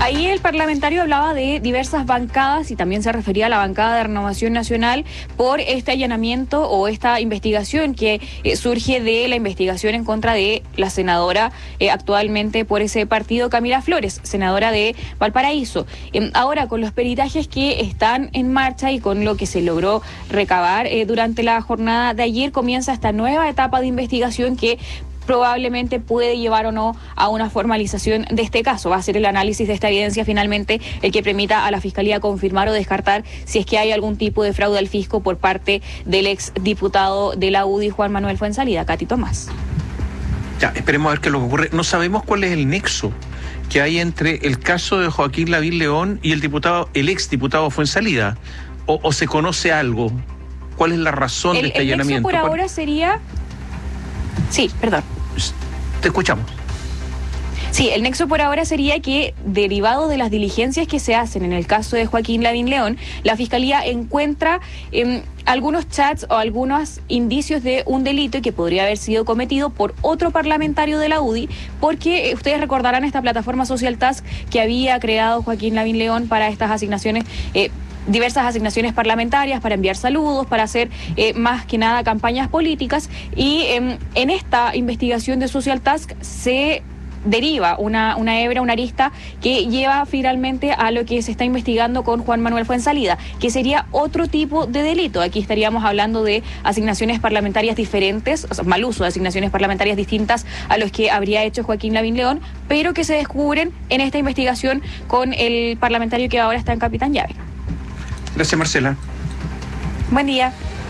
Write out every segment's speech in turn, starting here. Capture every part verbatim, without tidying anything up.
Ahí el parlamentario hablaba de diversas bancadas y también se refería a la bancada de Renovación Nacional por este allanamiento o esta investigación que eh, surge de la investigación en contra de la senadora eh, actualmente por ese partido, Camila Flores, senadora de Valparaíso. Eh, ahora, con los peritajes que están en marcha y con lo que se logró recabar eh, durante la jornada de ayer, comienza esta nueva etapa de investigación que probablemente puede llevar o no a una formalización de este caso. Va a ser el análisis de esta evidencia finalmente el que permita a la Fiscalía confirmar o descartar si es que hay algún tipo de fraude al fisco por parte del ex diputado de la U D I, Juan Manuel Fuenzalida. Katy Tomás. Ya, esperemos a ver qué es lo que ocurre. No sabemos cuál es el nexo que hay entre el caso de Joaquín Lavín León y el diputado, el ex diputado Fuenzalida. O, o se conoce algo. ¿Cuál es la razón el, de este el allanamiento? El nexo por ahora sería... Sí, perdón. Te escuchamos. Sí, el nexo por ahora sería que, derivado de las diligencias que se hacen en el caso de Joaquín Lavín León, la Fiscalía encuentra eh, algunos chats o algunos indicios de un delito que podría haber sido cometido por otro parlamentario de la U D I, porque eh, ustedes recordarán esta plataforma Social Task que había creado Joaquín Lavín León para estas asignaciones, eh, diversas asignaciones parlamentarias, para enviar saludos, para hacer eh, más que nada campañas políticas, y eh, en esta investigación de Social Task se deriva una, una hebra, una arista que lleva finalmente a lo que se está investigando con Juan Manuel Fuenzalida, que sería otro tipo de delito. Aquí estaríamos hablando de asignaciones parlamentarias diferentes, o sea, mal uso de asignaciones parlamentarias distintas a los que habría hecho Joaquín Lavín León, pero que se descubren en esta investigación con el parlamentario que ahora está en Capitán Llave. Gracias, Marcela. Buen día.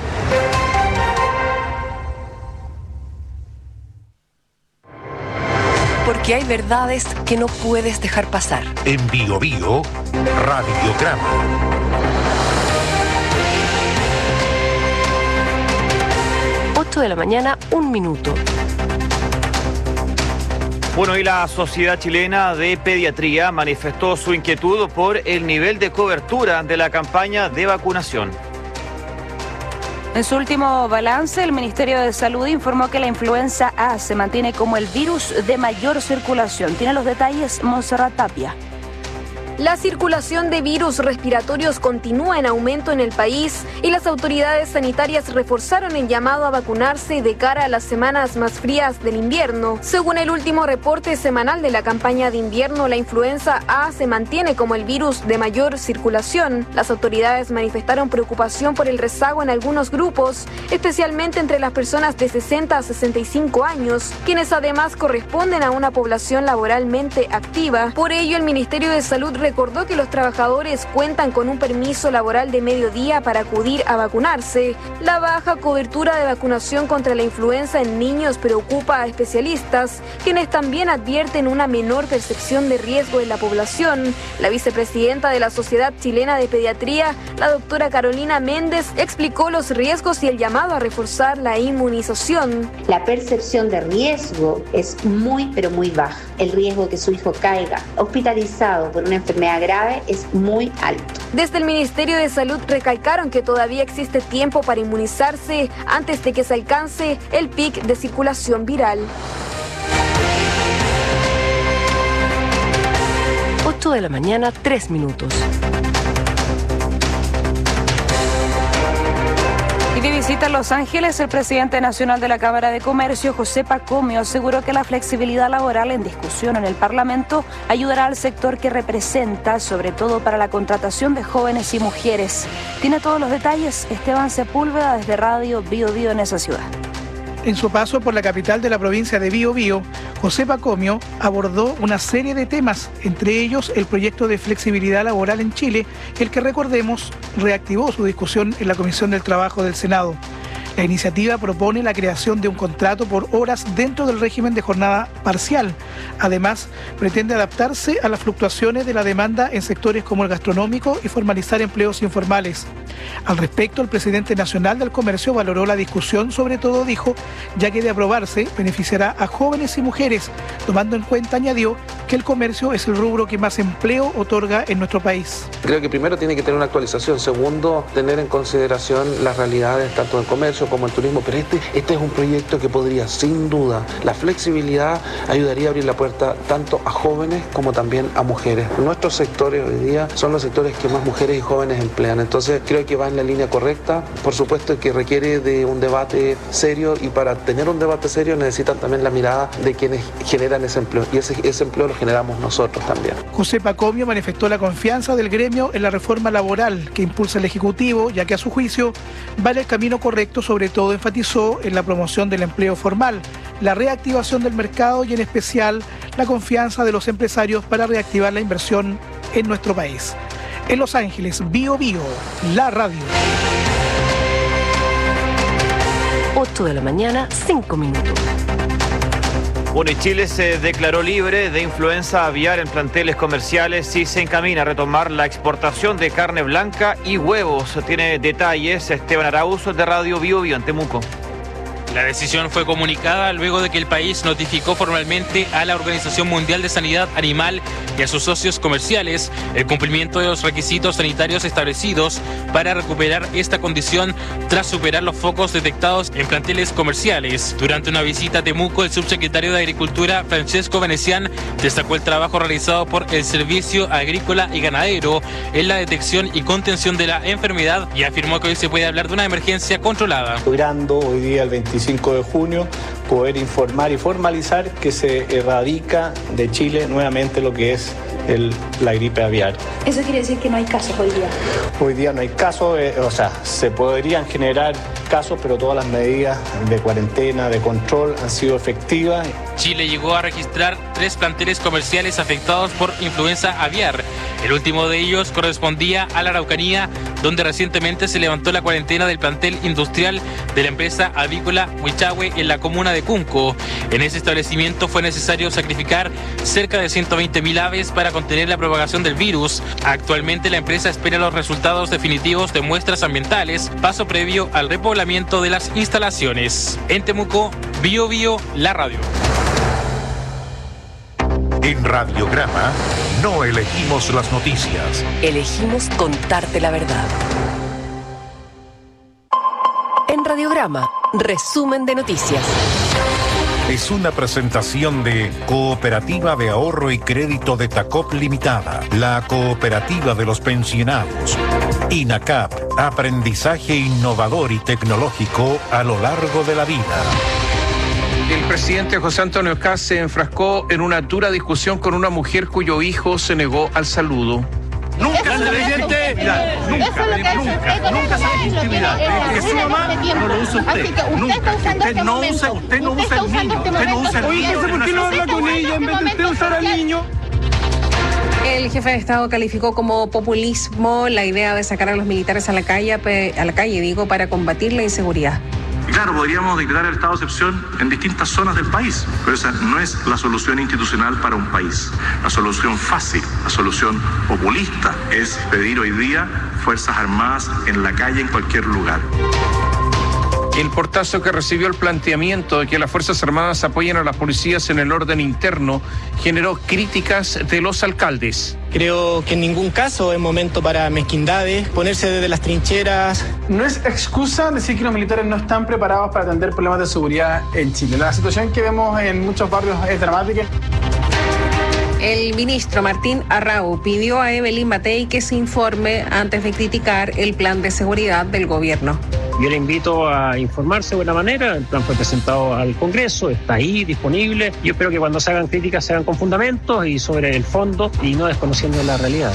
Porque hay verdades que no puedes dejar pasar. En Bio Bio, Radiograma. ocho de la mañana, un minuto. Bueno, y la Sociedad Chilena de Pediatría manifestó su inquietud por el nivel de cobertura de la campaña de vacunación. En su último balance, el Ministerio de Salud informó que la influenza A se mantiene como el virus de mayor circulación. Tiene los detalles Montserrat Tapia. La circulación de virus respiratorios continúa en aumento en el país y las autoridades sanitarias reforzaron el llamado a vacunarse de cara a las semanas más frías del invierno. Según el último reporte semanal de la campaña de invierno, la influenza A se mantiene como el virus de mayor circulación. Las autoridades manifestaron preocupación por el rezago en algunos grupos, especialmente entre las personas de sesenta a sesenta y cinco años, quienes además corresponden a una población laboralmente activa. Por ello, el Ministerio de Salud recordó que los trabajadores cuentan con un permiso laboral de mediodía para acudir a vacunarse. La baja cobertura de vacunación contra la influenza en niños preocupa a especialistas, quienes también advierten una menor percepción de riesgo en la población. La vicepresidenta de la Sociedad Chilena de Pediatría, la doctora Carolina Méndez, explicó los riesgos y el llamado a reforzar la inmunización. La percepción de riesgo es muy, pero muy baja. El riesgo de que su hijo caiga hospitalizado por una enfermedad grave es muy alto. Desde el Ministerio de Salud recalcaron que todavía existe tiempo para inmunizarse antes de que se alcance el pic de circulación viral. ocho de la mañana, tres minutos. Y de visita a Los Ángeles, el presidente nacional de la Cámara de Comercio, José Pacomio, aseguró que la flexibilidad laboral en discusión en el Parlamento ayudará al sector que representa, sobre todo para la contratación de jóvenes y mujeres. Tiene todos los detalles Esteban Sepúlveda desde Radio Bio Bio en esa ciudad. En su paso por la capital de la provincia de Bio Bio, José Pacomio abordó una serie de temas, entre ellos el proyecto de flexibilidad laboral en Chile, el que, recordemos, reactivó su discusión en la Comisión del Trabajo del Senado. La iniciativa propone la creación de un contrato por horas dentro del régimen de jornada parcial. Además, pretende adaptarse a las fluctuaciones de la demanda en sectores como el gastronómico y formalizar empleos informales. Al respecto, el presidente nacional del comercio valoró la discusión, sobre todo dijo, ya que de aprobarse beneficiará a jóvenes y mujeres, tomando en cuenta, añadió, que el comercio es el rubro que más empleo otorga en nuestro país. Creo que primero tiene que tener una actualización, segundo, tener en consideración las realidades tanto del comercio comercio como el turismo, pero este, este es un proyecto que podría, sin duda, la flexibilidad ayudaría a abrir la puerta tanto a jóvenes como también a mujeres. Nuestros sectores hoy día son los sectores que más mujeres y jóvenes emplean, entonces creo que va en la línea correcta. Por supuesto que requiere de un debate serio, y para tener un debate serio necesitan también la mirada de quienes generan ese empleo, y ese, ese empleo lo generamos nosotros también. José Pacomio manifestó la confianza del gremio en la reforma laboral que impulsa el Ejecutivo, ya que a su juicio va en el camino correcto. Sobre todo enfatizó en la promoción del empleo formal, la reactivación del mercado y en especial la confianza de los empresarios para reactivar la inversión en nuestro país. En Los Ángeles, Bio Bio, la radio. ocho de la mañana, cinco minutos. Bueno, y Chile se declaró libre de influenza aviar en planteles comerciales y se encamina a retomar la exportación de carne blanca y huevos. Tiene detalles Esteban Arauz de Radio Bio Bio en Temuco. La decisión fue comunicada luego de que el país notificó formalmente a la Organización Mundial de Sanidad Animal y a sus socios comerciales el cumplimiento de los requisitos sanitarios establecidos para recuperar esta condición tras superar los focos detectados en planteles comerciales. Durante una visita a Temuco, el subsecretario de Agricultura, Francesco Venecián, destacó el trabajo realizado por el Servicio Agrícola y Ganadero en la detección y contención de la enfermedad y afirmó que hoy se puede hablar de una emergencia controlada. Logrando hoy día el veinticinco de junio poder informar y formalizar que se erradica de Chile nuevamente lo que es el, la gripe aviar. ¿Eso quiere decir que no hay casos hoy día? Hoy día no hay casos, eh, o sea, se podrían generar casos, pero todas las medidas de cuarentena, de control han sido efectivas. Chile llegó a registrar tres planteles comerciales afectados por influenza aviar. El último de ellos correspondía a la Araucanía, donde recientemente se levantó la cuarentena del plantel industrial de la empresa avícola Huichahue en la comuna de Cunco. En ese establecimiento fue necesario sacrificar cerca de ciento veinte mil aves para contener la propagación del virus. Actualmente la empresa espera los resultados definitivos de muestras ambientales, paso previo al repoblamiento de las instalaciones. En Temuco, Bio Bio, la radio. En Radiograma no elegimos las noticias. Elegimos contarte la verdad. En Radiograma, resumen de noticias. Es una presentación de Cooperativa de Ahorro y Crédito de Tacop Limitada, la cooperativa de los pensionados. INACAP, aprendizaje innovador y tecnológico a lo largo de la vida. El presidente José Antonio Kast se enfrascó en una dura discusión con una mujer cuyo hijo se negó al saludo. Nunca, presidente, nunca, nunca, nunca se deje intimidar. Que su mamá no lo usa usted. Nunca. Usted no usa, usted no usa el niño. Usted no usa el niño. ¿Por qué no habla con ella en vez de usted usar al niño? El jefe de Estado calificó como populismo la idea de sacar a los militares a la calle, a la calle, digo, para combatir la inseguridad. Claro, podríamos declarar el estado de excepción en distintas zonas del país, pero esa no es la solución institucional para un país. La solución fácil, la solución populista es pedir hoy día Fuerzas Armadas en la calle, en cualquier lugar. El portazo que recibió el planteamiento de que las Fuerzas Armadas apoyen a las policías en el orden interno generó críticas de los alcaldes. Creo que en ningún caso es momento para mezquindades, ponerse desde las trincheras. No es excusa decir que los militares no están preparados para atender problemas de seguridad en Chile. La situación que vemos en muchos barrios es dramática. El ministro Martín Arrau pidió a Evelyn Matei que se informe antes de criticar el plan de seguridad del gobierno. Yo le invito a informarse de buena manera. El plan fue presentado al Congreso, está ahí disponible. Yo espero que cuando se hagan críticas se hagan con fundamentos y sobre el fondo y no desconociendo la realidad.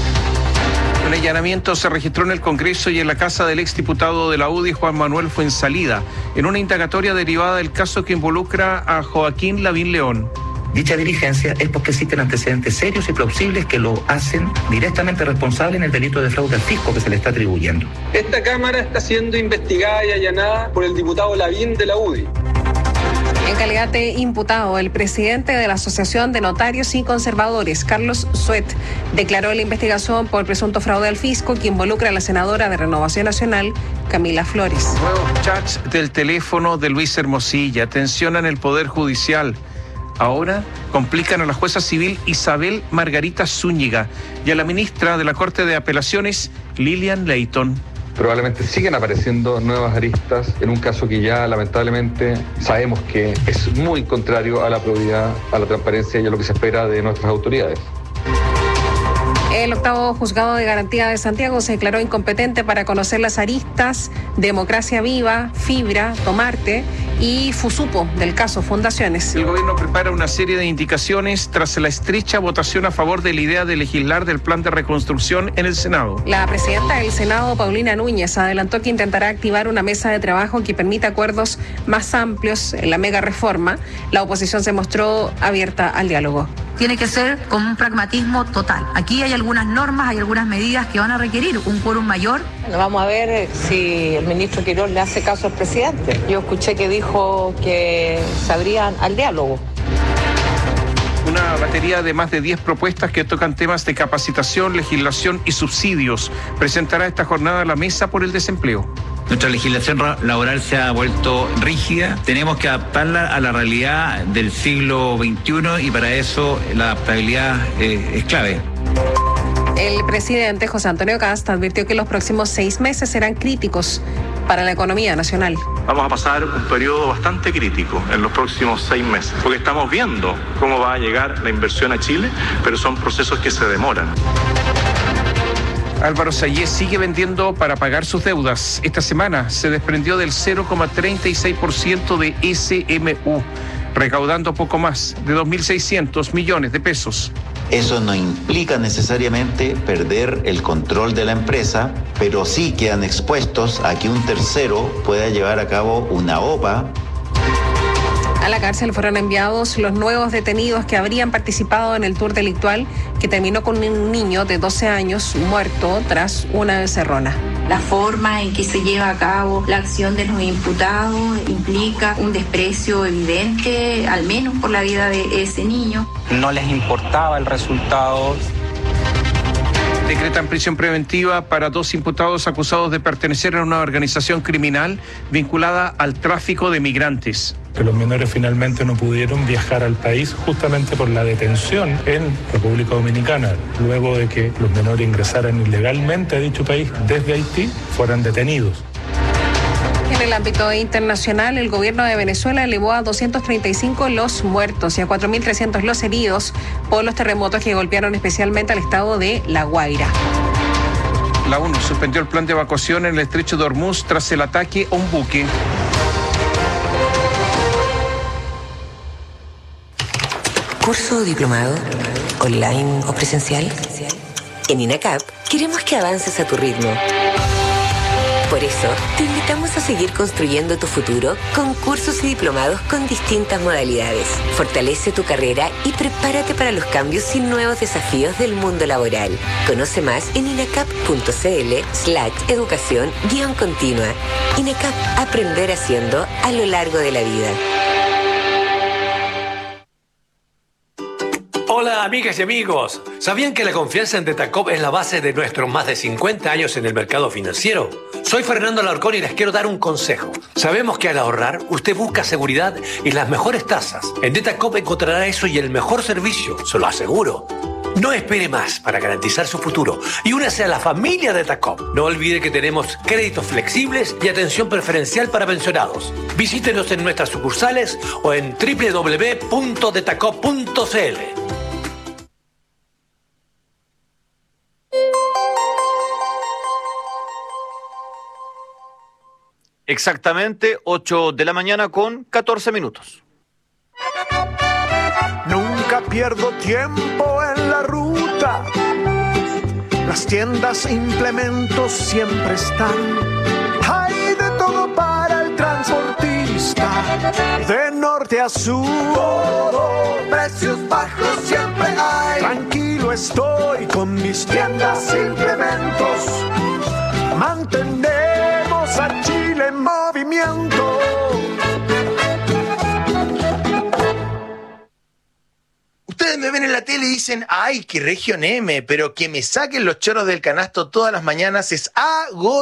Un allanamiento se registró en el Congreso y en la casa del exdiputado de la U D I, Juan Manuel Fuenzalida, en una indagatoria derivada del caso que involucra a Joaquín Lavín León. Dicha diligencia es porque existen antecedentes serios y plausibles que lo hacen directamente responsable en el delito de fraude al fisco que se le está atribuyendo. Esta Cámara está siendo investigada y allanada por el diputado Lavín de la U D I. En calidad de imputado, el presidente de la Asociación de Notarios y Conservadores, Carlos Suet, declaró la investigación por presunto fraude al fisco que involucra a la senadora de Renovación Nacional, Camila Flores. Nuevos chats del teléfono de Luis Hermosilla tensionan el Poder Judicial. Ahora complican a la jueza civil Isabel Margarita Zúñiga y a la ministra de la Corte de Apelaciones, Lilian Leighton. probablemente siguen apareciendo nuevas aristas en un caso que ya lamentablemente sabemos que es muy contrario a la probidad, a la transparencia y a lo que se espera de nuestras autoridades. El octavo juzgado de garantía de Santiago se declaró incompetente para conocer las aristas Democracia Viva, Fibra, Tomarte y Fusupo del caso Fundaciones. El gobierno prepara una serie de indicaciones tras la estrecha votación a favor de la idea de legislar del plan de reconstrucción en el Senado. La presidenta del Senado, Paulina Núñez, adelantó que intentará activar una mesa de trabajo que permita acuerdos más amplios en la mega reforma. La oposición se mostró abierta al diálogo. Tiene que ser con un pragmatismo total. Aquí hay algunas normas, hay algunas medidas que van a requerir un quórum mayor. Bueno, vamos a ver si el ministro Quirós le hace caso al presidente. Yo escuché que dijo que se abrían al diálogo. Una batería de más de diez propuestas que tocan temas de capacitación, legislación y subsidios presentará esta jornada la Mesa por el Desempleo. Nuestra legislación laboral se ha vuelto rígida, tenemos que adaptarla a la realidad del siglo veintiuno y para eso la adaptabilidad eh, es clave. El presidente José Antonio Kast advirtió que los próximos seis meses serán críticos para la economía nacional. Vamos a pasar un periodo bastante crítico en los próximos seis meses, porque estamos viendo cómo va a llegar la inversión a Chile, pero son procesos que se demoran. Álvaro Sayé sigue vendiendo para pagar sus deudas. Esta semana se desprendió del cero coma treinta y seis por ciento de S M U, recaudando poco más de dos mil seiscientos millones de pesos. Eso no implica necesariamente perder el control de la empresa, pero sí quedan expuestos a que un tercero pueda llevar a cabo una O P A. A la cárcel fueron enviados los nuevos detenidos que habrían participado en el tour delictual que terminó con un niño de doce años muerto tras una encerrona. La forma en que se lleva a cabo la acción de los imputados implica un desprecio evidente, al menos por la vida de ese niño. No les importaba el resultado. Decretan prisión preventiva para dos imputados acusados de pertenecer a una organización criminal vinculada al tráfico de migrantes. Que los menores finalmente no pudieron viajar al país justamente por la detención en República Dominicana. Luego de que los menores ingresaran ilegalmente a dicho país desde Haití, fueran detenidos. En el ámbito internacional, el gobierno de Venezuela elevó a doscientos treinta y cinco los muertos y a cuatro mil trescientos los heridos por los terremotos que golpearon especialmente al estado de La Guaira. La ONU suspendió el plan de evacuación en el estrecho de Hormuz tras el ataque a un buque. ¿Curso o diplomado? ¿Online o presencial? En INACAP queremos que avances a tu ritmo. Por eso, te invitamos a seguir construyendo tu futuro con cursos y diplomados con distintas modalidades. Fortalece tu carrera y prepárate para los cambios y nuevos desafíos del mundo laboral. Conoce más en inacap.cl slash educación guión continua. INACAP, aprender haciendo a lo largo de la vida. Hola amigas y amigos, ¿sabían que la confianza en Detacop es la base de nuestros más de cincuenta años en el mercado financiero? Soy Fernando Alarcón y les quiero dar un consejo. Sabemos que al ahorrar usted busca seguridad y las mejores tasas. En Detacop encontrará eso y el mejor servicio, se lo aseguro. No espere más para garantizar su futuro y únase a la familia Detacop. No olvide que tenemos créditos flexibles y atención preferencial para pensionados. Visítenos en nuestras sucursales o en doble u doble u doble u punto detacop punto c l. Exactamente ocho de la mañana con catorce minutos. Nunca pierdo tiempo en la ruta. Las tiendas e implementos siempre están. Hay de todo para el transportista. De norte a sur, todo, precios bajos siempre hay. Tranquilo estoy con mis tiendas e implementos. Mantenemos a Chile en movimiento. Ustedes me ven en la tele y dicen, ay, qué región M, pero que me saquen los choros del canasto todas las mañanas es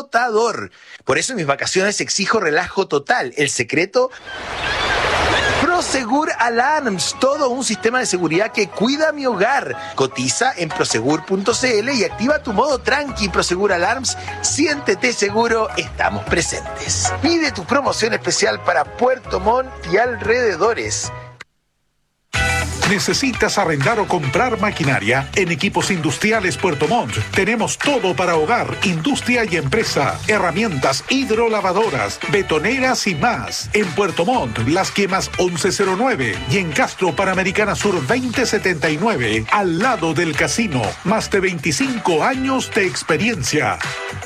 agotador. Por eso en mis vacaciones exijo relajo total. El secreto... Prosegur Alarms, todo un sistema de seguridad que cuida mi hogar. Cotiza en prosegur punto c l y activa tu modo tranqui. Prosegur Alarms, siéntete seguro, estamos presentes. Pide tu promoción especial para Puerto Montt y alrededores. ¿Necesitas arrendar o comprar maquinaria? En Equipos Industriales Puerto Montt tenemos todo para hogar, industria y empresa. Herramientas hidrolavadoras, betoneras y más. En Puerto Montt, Las Quemas once cero nueve y en Castro Panamericana Sur veinte setenta y nueve, al lado del casino. Más de veinticinco años de experiencia.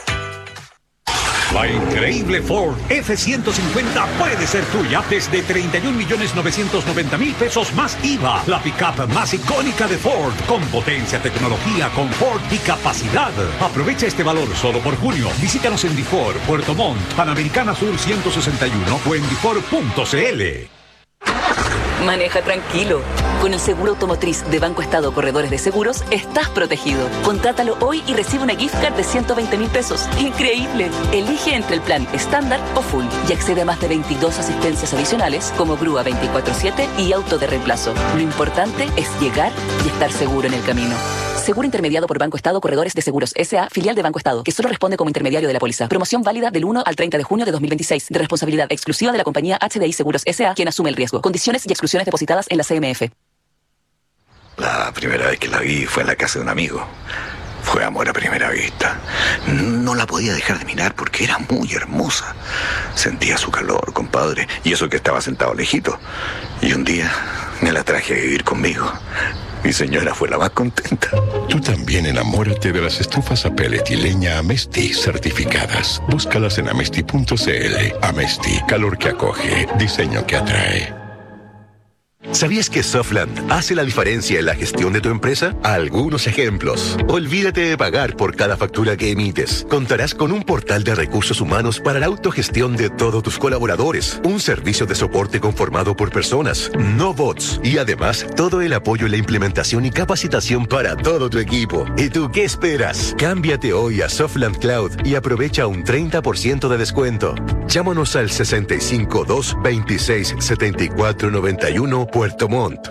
La increíble Ford F ciento cincuenta puede ser tuya desde treinta y un millones novecientos noventa mil pesos más I V A. La pickup más icónica de Ford, con potencia, tecnología, confort y capacidad. Aprovecha este valor solo por junio. Visítanos en Difor, Puerto Montt, Panamericana Sur ciento sesenta y uno o en difor punto c l. Maneja tranquilo. Con el seguro automotriz de Banco Estado Corredores de Seguros, estás protegido. Contrátalo hoy y recibe una gift card de ciento veinte mil pesos. ¡Increíble! Elige entre el plan estándar o full y accede a más de veintidós asistencias adicionales como grúa veinticuatro siete y auto de reemplazo. Lo importante es llegar y estar seguro en el camino. Seguro intermediado por Banco Estado Corredores de Seguros S A, filial de Banco Estado, que solo responde como intermediario de la póliza. Promoción válida del uno al treinta de junio de dos mil veintiséis, de responsabilidad exclusiva de la compañía H D I Seguros S A, quien asume el riesgo. Condiciones y exclusiones depositadas en la C M F. La primera vez que la vi fue en la casa de un amigo. Fue amor a primera vista. No la podía dejar de mirar porque era muy hermosa. Sentía su calor, compadre, y eso que estaba sentado lejito. Y un día me la traje a vivir conmigo. Mi señora fue la más contenta. Tú también enamórate de las estufas a pellet y leña Amesti certificadas. Búscalas en amesti punto c l. Amesti, calor que acoge, diseño que atrae. ¿Sabías que Softland hace la diferencia en la gestión de tu empresa? Algunos ejemplos. Olvídate de pagar por cada factura que emites. Contarás con un portal de recursos humanos para la autogestión de todos tus colaboradores. Un servicio de soporte conformado por personas, no bots. Y además, todo el apoyo en la implementación y capacitación para todo tu equipo. ¿Y tú qué esperas? Cámbiate hoy a Softland Cloud y aprovecha un treinta por ciento de descuento. Llámanos al sesenta y cinco, dos, veintiséis, setenta y cuatro, noventa y uno Puerto Montt.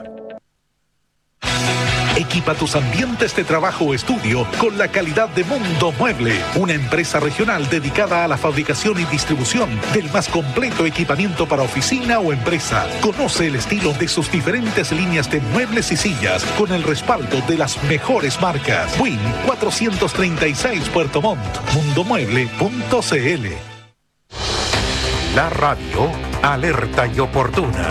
Equipa tus ambientes de trabajo o estudio con la calidad de Mundo Mueble, una empresa regional dedicada a la fabricación y distribución del más completo equipamiento para oficina o empresa. Conoce el estilo de sus diferentes líneas de muebles y sillas con el respaldo de las mejores marcas. Win cuatrocientos treinta y seis Puerto Montt, mundo mueble punto c l. La radio alerta y oportuna.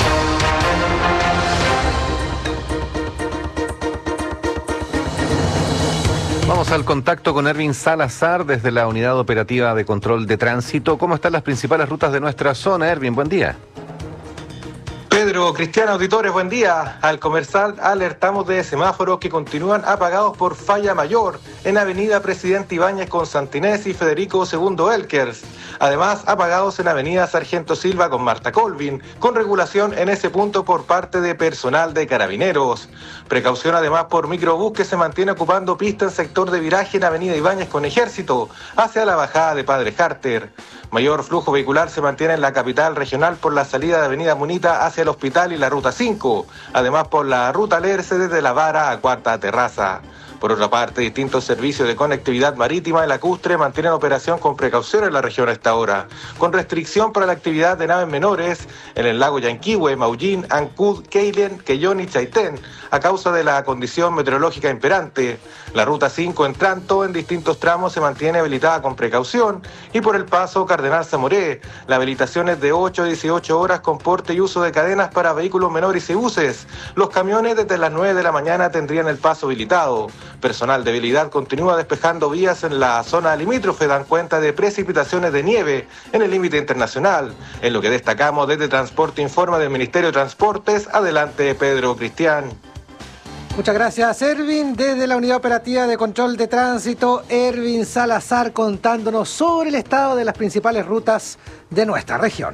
Vamos al contacto con Erwin Salazar desde la Unidad Operativa de Control de Tránsito. ¿Cómo están las principales rutas de nuestra zona, Erwin? Buen día. Pedro, Cristiano, auditores, buen día. Al Comercial alertamos de semáforos que continúan apagados por falla mayor en Avenida Presidente Ibáñez con Santinés y Federico segundo Elkers. Además, apagados en Avenida Sargento Silva con Marta Colvin, con regulación en ese punto por parte de personal de Carabineros. Precaución además por microbús que se mantiene ocupando pista en sector de viraje en Avenida Ibáñez con Ejército, hacia la bajada de Padre Harter. Mayor flujo vehicular se mantiene en la capital regional por la salida de Avenida Munita hacia el Hospital y la Ruta cinco, además por la Ruta Lerce desde La Vara a Cuarta Terraza. Por otra parte, distintos servicios de conectividad marítima de lacustre mantienen operación con precaución en la región a esta hora, con restricción para la actividad de naves menores en el lago Yanquihue, Maullín, Ancud, Keilen, Quellón y Chaitén, a causa de la condición meteorológica imperante. La Ruta cinco, en tanto, en distintos tramos se mantiene habilitada con precaución, y por el paso Cardenal Zamoré, la habilitación es de ocho a dieciocho horas con porte y uso de cadenas para vehículos menores y buses. Los camiones desde las nueve de la mañana tendrían el paso habilitado. Personal de habilidad continúa despejando vías en la zona limítrofe, dan cuenta de precipitaciones de nieve en el límite internacional. En lo que destacamos desde Transporte informa del Ministerio de Transportes. Adelante, Pedro Cristian. Muchas gracias, Erwin. Desde la Unidad Operativa de Control de Tránsito, Erwin Salazar contándonos sobre el estado de las principales rutas de nuestra región.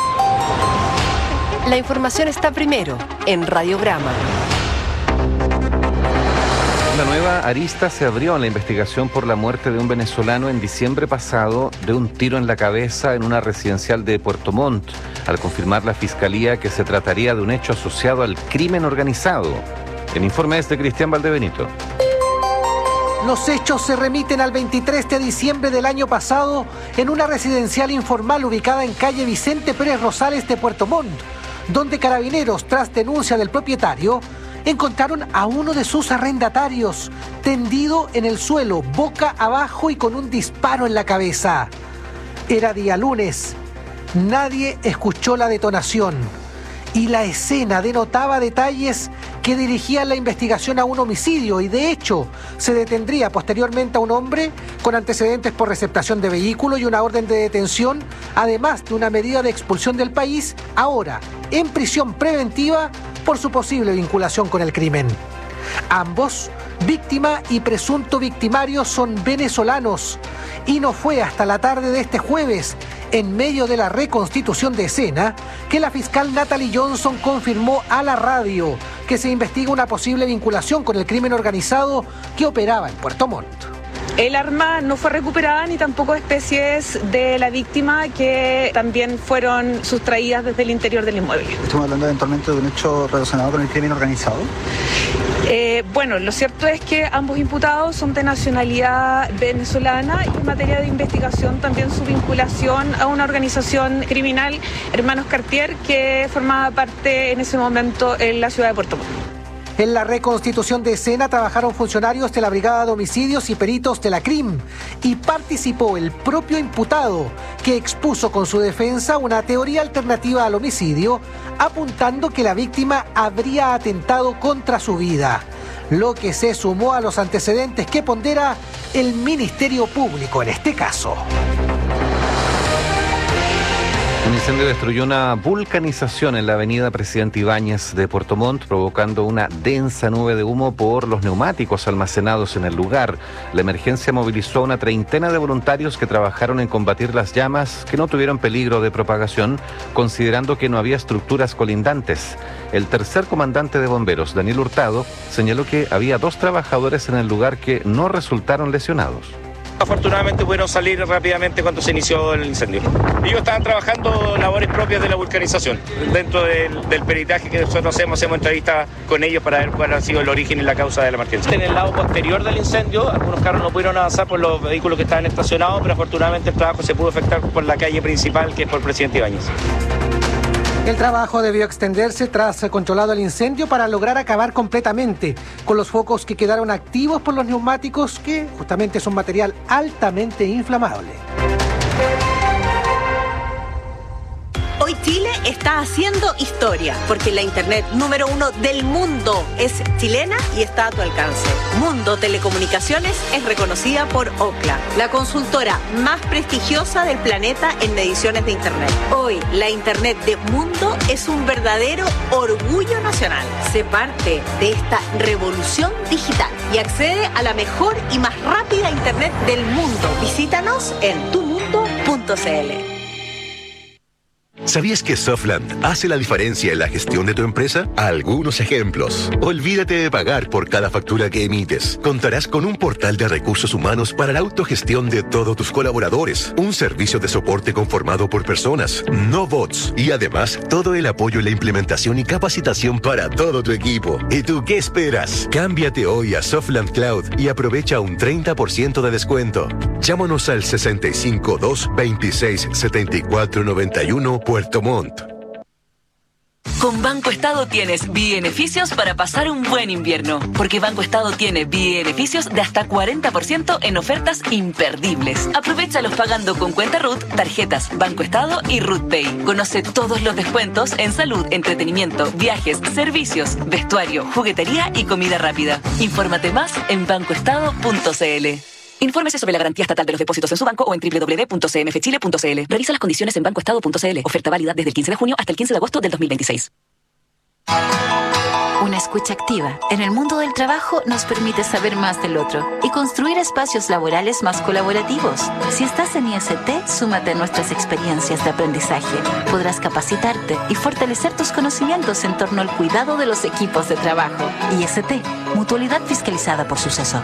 La información está primero en Radiograma. La nueva nueva arista se abrió en la investigación por la muerte de un venezolano en diciembre pasado de un tiro en la cabeza en una residencial de Puerto Montt, al confirmar la Fiscalía que se trataría de un hecho asociado al crimen organizado. El informe es de Cristian Valdebenito. Los hechos se remiten al veintitrés de diciembre del año pasado en una residencial informal ubicada en calle Vicente Pérez Rosales de Puerto Montt, donde carabineros, tras denuncia del propietario, encontraron a uno de sus arrendatarios tendido en el suelo, boca abajo y con un disparo en la cabeza. Era día lunes. Nadie escuchó la detonación y la escena denotaba detalles que dirigían la investigación a un homicidio y de hecho se detendría posteriormente a un hombre con antecedentes por receptación de vehículo y una orden de detención, además de una medida de expulsión del país, ahora en prisión preventiva por su posible vinculación con el crimen. Ambos, víctima y presunto victimario, son venezolanos y no fue hasta la tarde de este jueves, en medio de la reconstitución de escena, que la fiscal Natalie Johnson confirmó a la radio que se investiga una posible vinculación con el crimen organizado que operaba en Puerto Montt. El arma no fue recuperada ni tampoco especies de la víctima que también fueron sustraídas desde el interior del inmueble. ¿Estamos hablando eventualmente de un hecho relacionado con el crimen organizado? Eh, bueno, lo cierto es que ambos imputados son de nacionalidad venezolana y en materia de investigación también su vinculación a una organización criminal, Hermanos Cartier, que formaba parte en ese momento en la ciudad de Puerto Montt. En la reconstitución de escena trabajaron funcionarios de la Brigada de Homicidios y peritos de la C R I M y participó el propio imputado, que expuso con su defensa una teoría alternativa al homicidio, apuntando que la víctima habría atentado contra su vida, lo que se sumó a los antecedentes que pondera el Ministerio Público en este caso. Un incendio destruyó una vulcanización en la avenida Presidente Ibáñez de Puerto Montt, provocando una densa nube de humo por los neumáticos almacenados en el lugar. La emergencia movilizó a una treintena de voluntarios que trabajaron en combatir las llamas, que no tuvieron peligro de propagación, considerando que no había estructuras colindantes. El tercer comandante de bomberos, Daniel Hurtado, señaló que había dos trabajadores en el lugar que no resultaron lesionados. Afortunadamente pudieron salir rápidamente cuando se inició el incendio. Ellos estaban trabajando labores propias de la vulcanización. Dentro del, del peritaje que nosotros hacemos, hacemos entrevistas con ellos para ver cuál ha sido el origen y la causa de la emergencia. En el lado posterior del incendio, algunos carros no pudieron avanzar por los vehículos que estaban estacionados, pero afortunadamente el trabajo se pudo efectuar por la calle principal, que es por Presidente Ibáñez. El trabajo debió extenderse tras controlado el incendio para lograr acabar completamente con los focos que quedaron activos por los neumáticos, que justamente son material altamente inflamable. Hoy Chile está haciendo historia, porque la internet número uno del mundo es chilena y está a tu alcance. Mundo Telecomunicaciones es reconocida por Ookla, la consultora más prestigiosa del planeta en mediciones de internet. Hoy, la internet de Mundo es un verdadero orgullo nacional. Sé parte de esta revolución digital y accede a la mejor y más rápida internet del mundo. Visítanos en tu mundo punto c l. ¿Sabías que Softland hace la diferencia en la gestión de tu empresa? Algunos ejemplos. Olvídate de pagar por cada factura que emites. Contarás con un portal de recursos humanos para la autogestión de todos tus colaboradores. Un servicio de soporte conformado por personas, no bots. Y además, todo el apoyo en la implementación y capacitación para todo tu equipo. ¿Y tú qué esperas? Cámbiate hoy a Softland Cloud y aprovecha un treinta por ciento de descuento. Llámanos al sesenta y cinco, dos, veintiséis, setenta y cuatro, noventa y uno Puerto Montt. Con Banco Estado tienes beneficios para pasar un buen invierno, porque Banco Estado tiene beneficios de hasta cuarenta por ciento en ofertas imperdibles. Aprovéchalos pagando con cuenta R U T, tarjetas Banco Estado y R U T Pay. Conoce todos los descuentos en salud, entretenimiento, viajes, servicios, vestuario, juguetería y comida rápida. Infórmate más en banco estado punto c l. Infórmese sobre la garantía estatal de los depósitos en su banco o en doble u doble u doble u punto c m f chile punto c l. Revisa las condiciones en banco estado punto c l. Oferta válida desde el quince de junio hasta el quince de agosto del dos mil veintiséis. Una escucha activa en el mundo del trabajo nos permite saber más del otro y construir espacios laborales más colaborativos. Si estás en I S T, súmate a nuestras experiencias de aprendizaje. Podrás capacitarte y fortalecer tus conocimientos en torno al cuidado de los equipos de trabajo. I S T, Mutualidad fiscalizada por Suceso.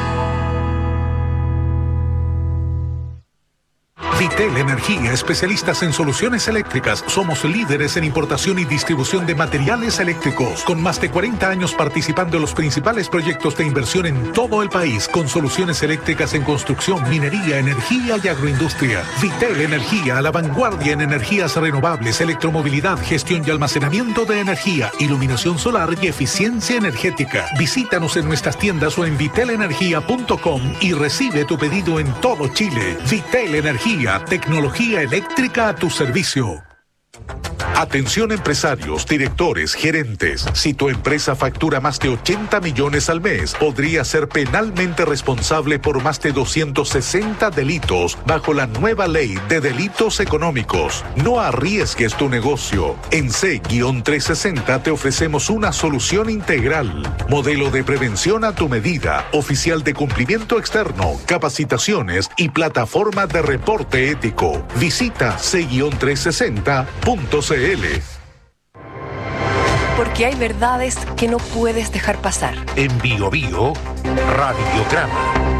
Vitel Energía, especialistas en soluciones eléctricas. Somos líderes en importación y distribución de materiales eléctricos, con más de cuarenta años participando en los principales proyectos de inversión en todo el país, con soluciones eléctricas en construcción, minería, energía y agroindustria. Vitel Energía, a la vanguardia en energías renovables, electromovilidad, gestión y almacenamiento de energía, iluminación solar y eficiencia energética. Visítanos en nuestras tiendas o en vitel energía punto com y recibe tu pedido en todo Chile. Vitel Energía, tecnología eléctrica a tu servicio. Atención empresarios, directores, gerentes. Si tu empresa factura más de ochenta millones al mes, podría ser penalmente responsable por más de doscientos sesenta delitos bajo la nueva ley de delitos económicos. No arriesgues tu negocio. En C trescientos sesenta te ofrecemos una solución integral. Modelo de prevención a tu medida, oficial de cumplimiento externo, capacitaciones y plataforma de reporte ético. Visita C trescientos sesenta punto c l. Porque hay verdades que no puedes dejar pasar. En Bio Bio, Radiograma.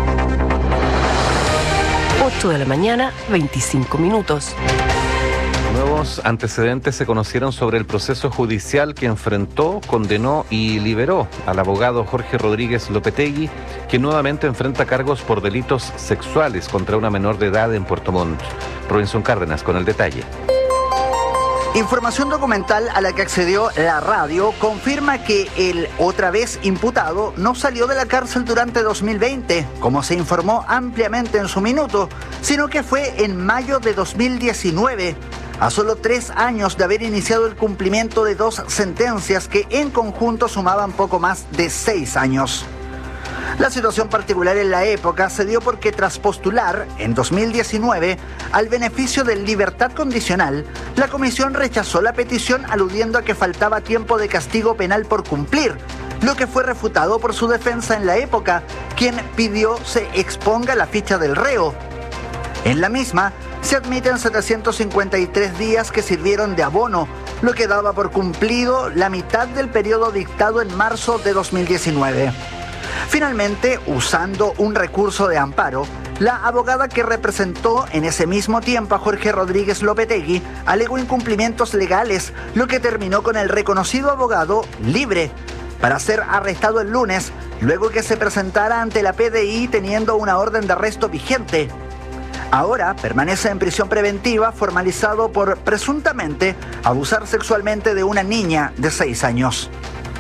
ocho de la mañana, veinticinco minutos. Nuevos antecedentes se conocieron sobre el proceso judicial que enfrentó, condenó y liberó al abogado Jorge Rodríguez Lopetegui, que nuevamente enfrenta cargos por delitos sexuales contra una menor de edad en Puerto Montt. Robinson Cárdenas con el detalle. Información documental a la que accedió la radio confirma que el otra vez imputado no salió de la cárcel durante dos mil veinte, como se informó ampliamente en su minuto, sino que fue en mayo de dos mil diecinueve, a solo tres años de haber iniciado el cumplimiento de dos sentencias que en conjunto sumaban poco más de seis años. La situación particular en la época se dio porque tras postular, en dos mil diecinueve, al beneficio de libertad condicional, la comisión rechazó la petición aludiendo a que faltaba tiempo de castigo penal por cumplir, lo que fue refutado por su defensa en la época, quien pidió se exponga la ficha del reo. En la misma, se admiten setecientos cincuenta y tres días que sirvieron de abono, lo que daba por cumplido la mitad del periodo dictado en marzo de dos mil diecinueve. Finalmente, usando un recurso de amparo, la abogada que representó en ese mismo tiempo a Jorge Rodríguez Lopetegui alegó incumplimientos legales, lo que terminó con el reconocido abogado libre, para ser arrestado el lunes, luego que se presentara ante la P D I teniendo una orden de arresto vigente. Ahora permanece en prisión preventiva formalizado por presuntamente abusar sexualmente de una niña de seis años.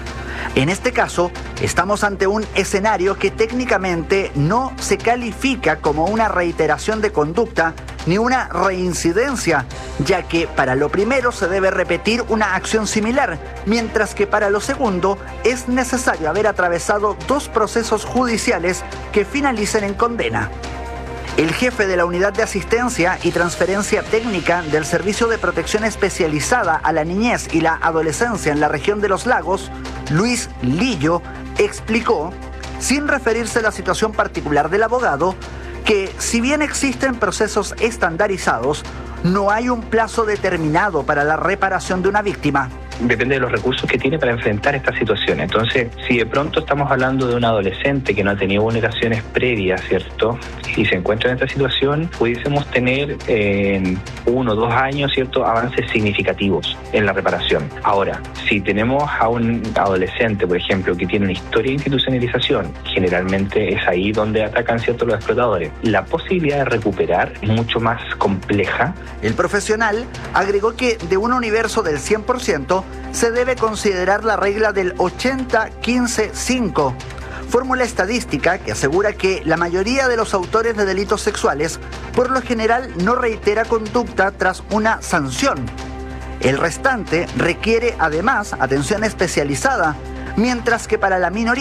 En este caso, estamos ante un escenario que técnicamente no se califica como una reiteración de conducta ni una reincidencia, ya que para lo primero se debe repetir una acción similar, mientras que para lo segundo es necesario haber atravesado dos procesos judiciales que finalicen en condena. El jefe de la Unidad de Asistencia y Transferencia Técnica del Servicio de Protección Especializada a la Niñez y la Adolescencia en la región de Los Lagos, Luis Lillo, explicó, sin referirse a la situación particular del abogado, que si bien existen procesos estandarizados, no hay un plazo determinado para la reparación de una víctima. Depende de los recursos que tiene para enfrentar esta situación. Entonces, si de pronto estamos hablando de un adolescente que no ha tenido vulneraciones previas, ¿cierto?, y se encuentra en esta situación, pudiésemos tener en eh, uno o dos años, ¿cierto?, avances significativos en la reparación. Ahora, si tenemos a un adolescente, por ejemplo, que tiene una historia de institucionalización, generalmente es ahí donde atacan, ¿cierto?, los explotadores. La posibilidad de recuperar es mucho más compleja. El profesional agregó que de un universo del cien por ciento, se debe considerar la regla del ochenta quince cinco, fórmula estadística que asegura que la mayoría de los autores de delitos sexuales por lo general no reitera conducta tras una sanción. El restante requiere además atención especializada, mientras que para la minoría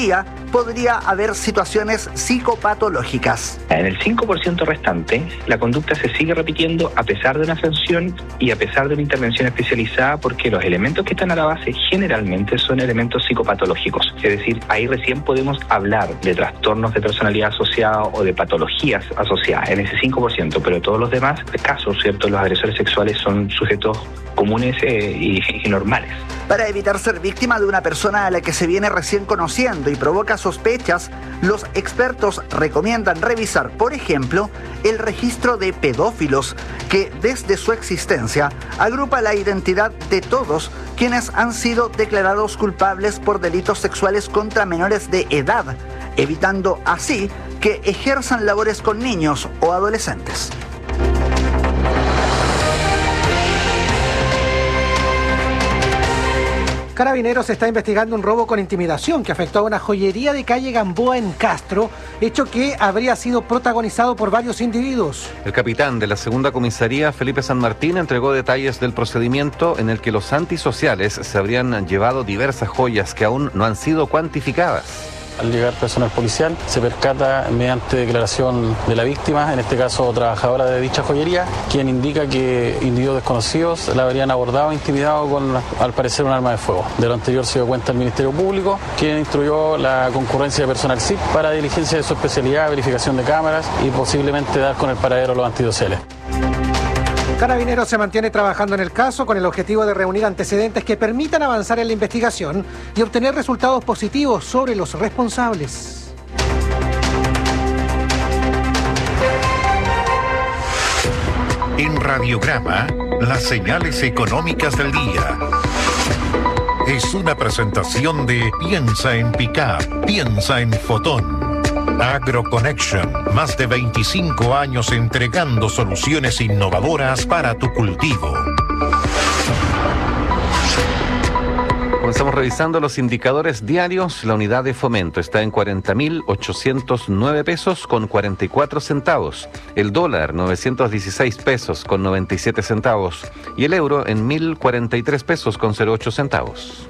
podría haber situaciones psicopatológicas. En el cinco por ciento restante, la conducta se sigue repitiendo a pesar de una sanción y a pesar de una intervención especializada, porque los elementos que están a la base generalmente son elementos psicopatológicos. Es decir, ahí recién podemos hablar de trastornos de personalidad asociados o de patologías asociadas, en ese cinco por ciento, pero todos los demás casos, ¿cierto? Los agresores sexuales son sujetos comunes eh, y, y normales. Para evitar ser víctima de una persona a la que se viene recién conociendo y provoca sospechas, los expertos recomiendan revisar, por ejemplo, el registro de pedófilos, que desde su existencia agrupa la identidad de todos quienes han sido declarados culpables por delitos sexuales contra menores de edad, evitando así que ejerzan labores con niños o adolescentes. Carabineros está investigando un robo con intimidación que afectó a una joyería de calle Gamboa en Castro, hecho que habría sido protagonizado por varios individuos. El capitán de la segunda comisaría, Felipe San Martín, entregó detalles del procedimiento en el que los antisociales se habrían llevado diversas joyas que aún no han sido cuantificadas. Al llegar personal policial, se percata mediante declaración de la víctima, en este caso trabajadora de dicha joyería, quien indica que individuos desconocidos la habrían abordado e intimidado con, al parecer, un arma de fuego. De lo anterior se dio cuenta el Ministerio Público, quien instruyó la concurrencia de personal S I P para diligencia de su especialidad, verificación de cámaras y posiblemente dar con el paradero a los antidociales. Carabineros se mantiene trabajando en el caso con el objetivo de reunir antecedentes que permitan avanzar en la investigación y obtener resultados positivos sobre los responsables. En Radiograma, las señales económicas del día. Es una presentación de Piensa en Pickup, piensa en Fotón. AgroConnection, más de veinticinco años entregando soluciones innovadoras para tu cultivo. Comenzamos revisando los indicadores diarios. La unidad de fomento está en cuarenta mil ochocientos nueve pesos con cuarenta y cuatro centavos. El dólar, novecientos dieciséis pesos con noventa y siete centavos. Y el euro en mil cuarenta y tres pesos con cero ocho centavos.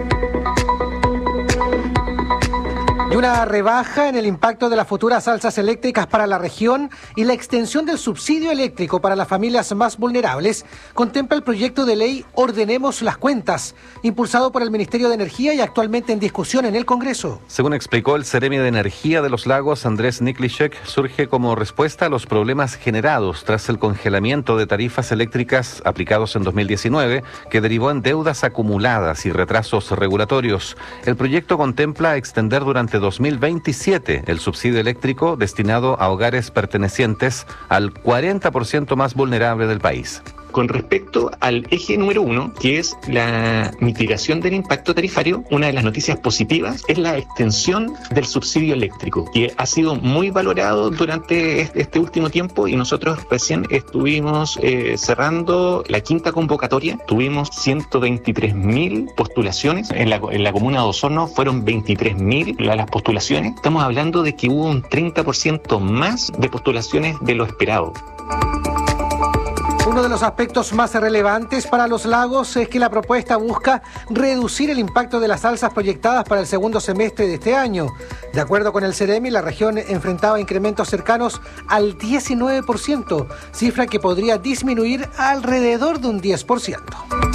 Y una rebaja en el impacto de las futuras alzas eléctricas para la región y la extensión del subsidio eléctrico para las familias más vulnerables contempla el proyecto de ley Ordenemos las Cuentas, impulsado por el Ministerio de Energía y actualmente en discusión en el Congreso. Según explicó el Seremi de Energía de los Lagos, Andrés Niklichek, surge como respuesta a los problemas generados tras el congelamiento de tarifas eléctricas aplicados en dos mil diecinueve, que derivó en deudas acumuladas y retrasos regulatorios. El proyecto contempla extender durante dos mil veintisiete el subsidio eléctrico destinado a hogares pertenecientes al cuarenta por ciento más vulnerable del país. Con respecto al eje número uno, que es la mitigación del impacto tarifario, una de las noticias positivas es la extensión del subsidio eléctrico, que ha sido muy valorado durante este último tiempo y nosotros recién estuvimos eh, cerrando la quinta convocatoria. Tuvimos ciento veintitrés mil postulaciones, en la, en la comuna de Osorno fueron veintitrés mil las postulaciones. Estamos hablando de que hubo un treinta por ciento más de postulaciones de lo esperado. Uno de los aspectos más relevantes para los lagos es que la propuesta busca reducir el impacto de las alzas proyectadas para el segundo semestre de este año. De acuerdo con el Seremi, la región enfrentaba incrementos cercanos al diecinueve por ciento, cifra que podría disminuir a alrededor de un diez por ciento.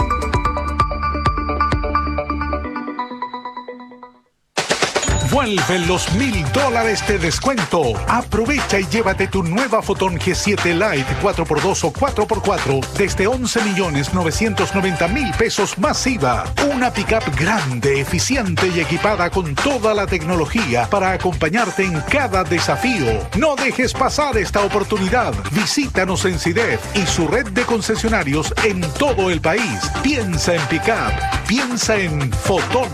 Vuelven los mil dólares de descuento. Aprovecha y llévate tu nueva Fotón G siete Lite cuatro por dos o cuatro por cuatro desde once millones novecientos noventa mil pesos más I V A. Una pickup grande, eficiente y equipada con toda la tecnología para acompañarte en cada desafío. No dejes pasar esta oportunidad. Visítanos en CIDEF y su red de concesionarios en todo el país. Piensa en pickup. Piensa en Fotón.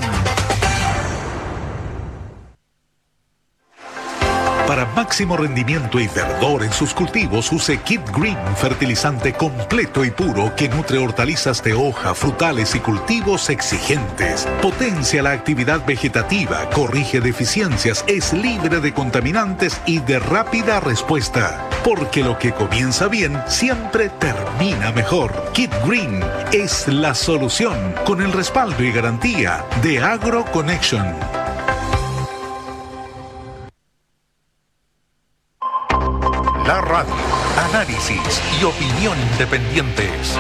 Para máximo rendimiento y verdor en sus cultivos, use Kit Green, fertilizante completo y puro que nutre hortalizas de hoja, frutales y cultivos exigentes. Potencia la actividad vegetativa, corrige deficiencias, es libre de contaminantes y de rápida respuesta. Porque lo que comienza bien siempre termina mejor. Kit Green es la solución, con el respaldo y garantía de AgroConnection. La Radio. Análisis y opinión independientes.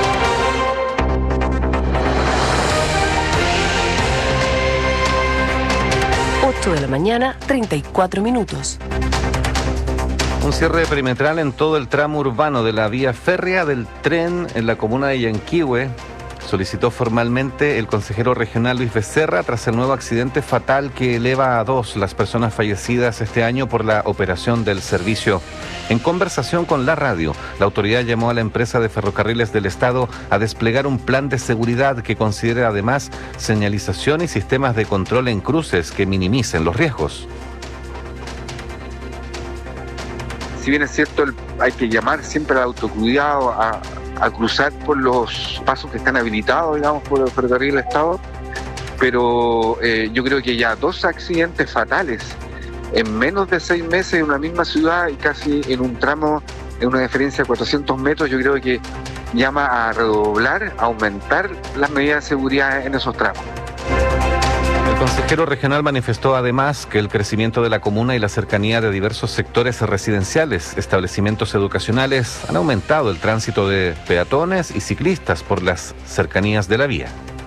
ocho de la mañana, treinta y cuatro minutos. Un cierre perimetral en todo el tramo urbano de la vía férrea del tren en la comuna de Yanquihue solicitó formalmente el consejero regional Luis Becerra tras el nuevo accidente fatal que eleva a dos las personas fallecidas este año por la operación del servicio. En conversación con la radio, la autoridad llamó a la empresa de ferrocarriles del Estado a desplegar un plan de seguridad que considere además señalización y sistemas de control en cruces que minimicen los riesgos. Si bien es cierto, hay que llamar siempre al autocuidado, a, a cruzar por los pasos que están habilitados, digamos, por el ferrocarril del Estado, pero eh, yo creo que ya dos accidentes fatales en menos de seis meses en una misma ciudad y casi en un tramo, en una diferencia de cuatrocientos metros, yo creo que llama a redoblar, a aumentar las medidas de seguridad en esos tramos. El consejero regional manifestó además que el crecimiento de la comuna y la cercanía de diversos sectores residenciales, establecimientos educacionales, han aumentado el tránsito de peatones y ciclistas por las cercanías de la vía.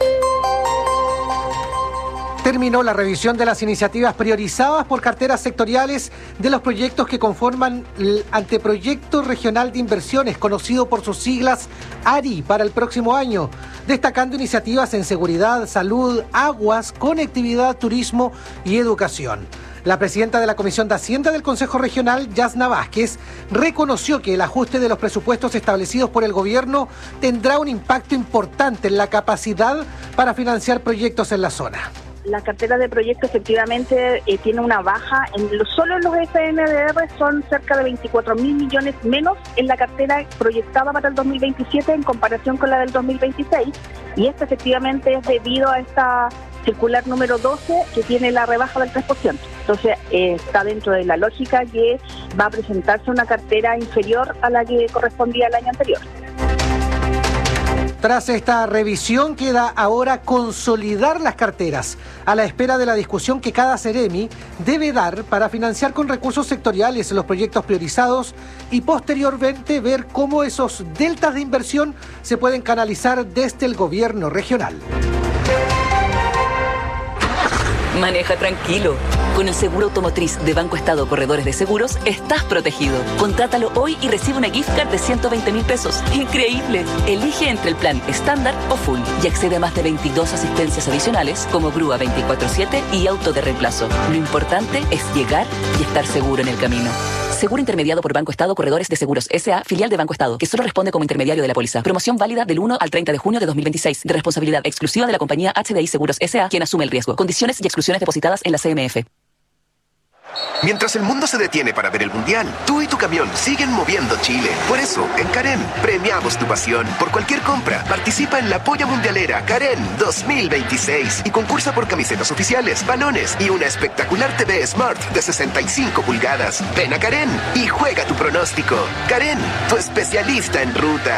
Terminó la revisión de las iniciativas priorizadas por carteras sectoriales de los proyectos que conforman el Anteproyecto Regional de Inversiones, conocido por sus siglas A R I, para el próximo año, destacando iniciativas en seguridad, salud, aguas, conectividad, turismo y educación. La presidenta de la Comisión de Hacienda del Consejo Regional, Yasna Vázquez, reconoció que el ajuste de los presupuestos establecidos por el gobierno tendrá un impacto importante en la capacidad para financiar proyectos en la zona. La cartera de proyectos efectivamente eh, tiene una baja, en lo, solo en los F N D R son cerca de veinticuatro mil millones menos en la cartera proyectada para el dos mil veintisiete en comparación con la del dos mil veintiséis, y esto efectivamente es debido a esta circular número doce que tiene la rebaja del tres por ciento. Entonces eh, está dentro de la lógica que va a presentarse una cartera inferior a la que correspondía al año anterior. Tras esta revisión queda ahora consolidar las carteras, a la espera de la discusión que cada Ceremi debe dar para financiar con recursos sectoriales los proyectos priorizados y posteriormente ver cómo esos deltas de inversión se pueden canalizar desde el gobierno regional. Maneja tranquilo. Con el seguro automotriz de Banco Estado Corredores de Seguros, estás protegido. Contrátalo hoy y recibe una gift card de ciento veinte mil pesos. ¡Increíble! Elige entre el plan estándar o full y accede a más de veintidós asistencias adicionales como grúa veinticuatro siete y auto de reemplazo. Lo importante es llegar y estar seguro en el camino. Seguro intermediado por Banco Estado Corredores de Seguros S A, filial de Banco Estado, que solo responde como intermediario de la póliza. Promoción válida del uno al treinta de junio de dos mil veintiséis, de responsabilidad exclusiva de la compañía H D I Seguros S A, quien asume el riesgo. Condiciones y exclusiones depositadas en la C M F. Mientras el mundo se detiene para ver el Mundial, tú y tu camión siguen moviendo Chile. Por eso, en Karen, premiamos tu pasión. Por cualquier compra, participa en la Polla Mundialera Karen dos mil veintiséis y concursa por camisetas oficiales, balones y una espectacular T V Smart de sesenta y cinco pulgadas. Ven a Karen y juega tu pronóstico. Karen, tu especialista en ruta.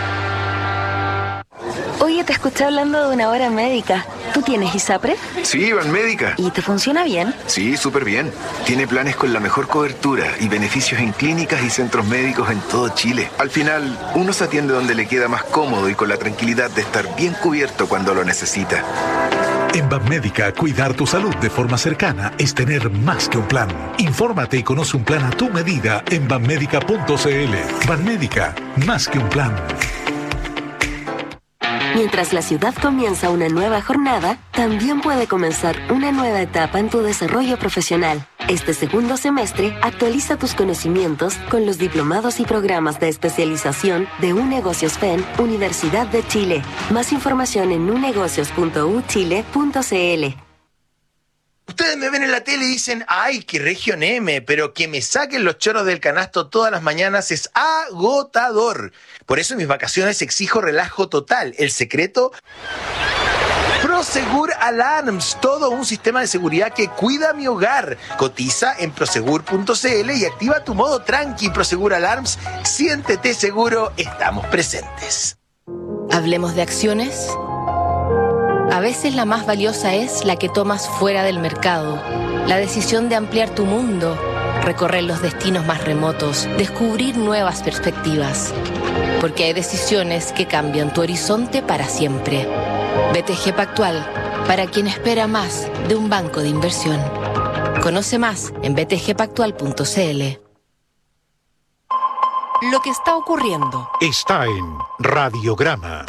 Oye, te escuché hablando de una hora médica. ¿Tú tienes ISAPRE? Sí, Banmédica. ¿Y te funciona bien? Sí, súper bien. Tiene planes con la mejor cobertura y beneficios en clínicas y centros médicos en todo Chile. Al final, uno se atiende donde le queda más cómodo y con la tranquilidad de estar bien cubierto cuando lo necesita. En Banmédica, cuidar tu salud de forma cercana es tener más que un plan. Infórmate y conoce un plan a tu medida en banmédica punto c l. Banmédica, más que un plan. Mientras la ciudad comienza una nueva jornada, también puede comenzar una nueva etapa en tu desarrollo profesional. Este segundo semestre, actualiza tus conocimientos con los diplomados y programas de especialización de UNegocios F E N, Universidad de Chile. Más información en unegocios punto u chile punto c l. Ustedes me ven en la tele y dicen, ay, qué región M, pero que me saquen los choros del canasto todas las mañanas es agotador. Por eso en mis vacaciones exijo relajo total. El secreto... Prosegur Alarms, todo un sistema de seguridad que cuida mi hogar. Cotiza en prosegur punto c l y activa tu modo tranqui. Prosegur Alarms, siéntete seguro, estamos presentes. Hablemos de acciones. A veces la más valiosa es la que tomas fuera del mercado. La decisión de ampliar tu mundo, recorrer los destinos más remotos, descubrir nuevas perspectivas. Porque hay decisiones que cambian tu horizonte para siempre. B T G Pactual, para quien espera más de un banco de inversión. Conoce más en b t g pactual punto c l. Lo que está ocurriendo está en Radiograma.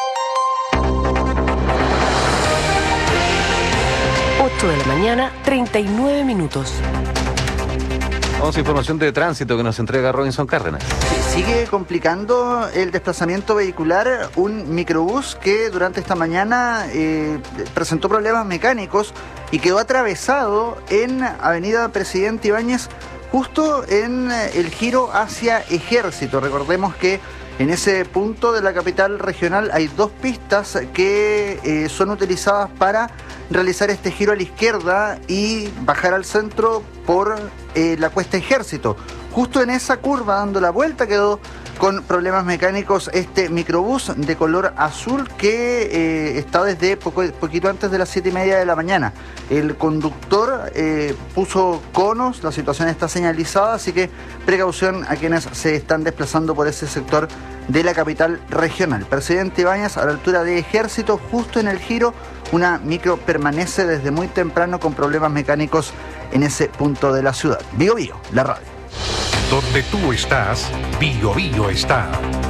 ocho de la mañana, treinta y nueve minutos. Vamos a información de tránsito que nos entrega Robinson Cárdenas. Sigue complicando el desplazamiento vehicular un microbús que durante esta mañana eh, presentó problemas mecánicos y quedó atravesado en Avenida Presidente Ibáñez, justo en el giro hacia Ejército. Recordemos que en ese punto de la capital regional hay dos pistas que eh, son utilizadas para realizar este giro a la izquierda y bajar al centro por eh, la cuesta Ejército. Justo en esa curva, dando la vuelta, quedó con problemas mecánicos este microbús de color azul que eh, está desde poco, poquito antes de las siete y media de la mañana. El conductor eh, puso conos, la situación está señalizada, así que precaución a quienes se están desplazando por ese sector de la capital regional. Presidente Ibáñez, a la altura de Ejército, justo en el giro, una micro permanece desde muy temprano con problemas mecánicos en ese punto de la ciudad. Bio Bio, la radio. Donde tú estás, Bio Bio está.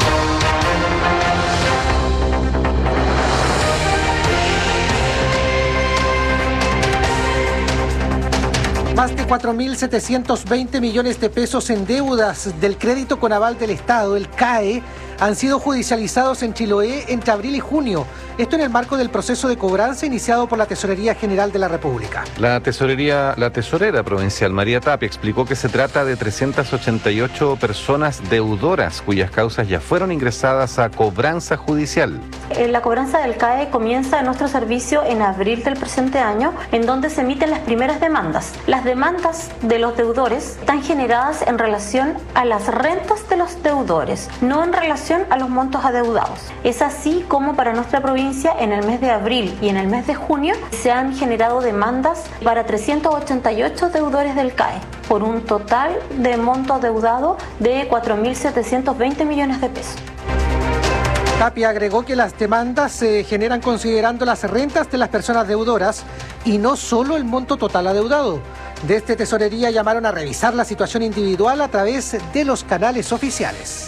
Más de cuatro mil setecientos veinte millones de pesos en deudas del crédito con aval del Estado, el C A E, han sido judicializados en Chiloé entre abril y junio. Esto en el marco del proceso de cobranza iniciado por la Tesorería General de la República. La tesorería, la tesorera provincial María Tapia explicó que se trata de trescientas ochenta y ocho personas deudoras cuyas causas ya fueron ingresadas a cobranza judicial. La cobranza del C A E comienza en nuestro servicio en abril del presente año, en donde se emiten las primeras demandas. Las demandas de los deudores están generadas en relación a las rentas de los deudores, no en relación a los montos adeudados. Es así como para nuestra provincia en el mes de abril y en el mes de junio se han generado demandas para trescientos ochenta y ocho deudores del C A E por un total de monto adeudado de cuatro mil setecientos veinte millones de pesos. Tapia agregó que las demandas se generan considerando las rentas de las personas deudoras y no solo el monto total adeudado. Desde Tesorería llamaron a revisar la situación individual a través de los canales oficiales.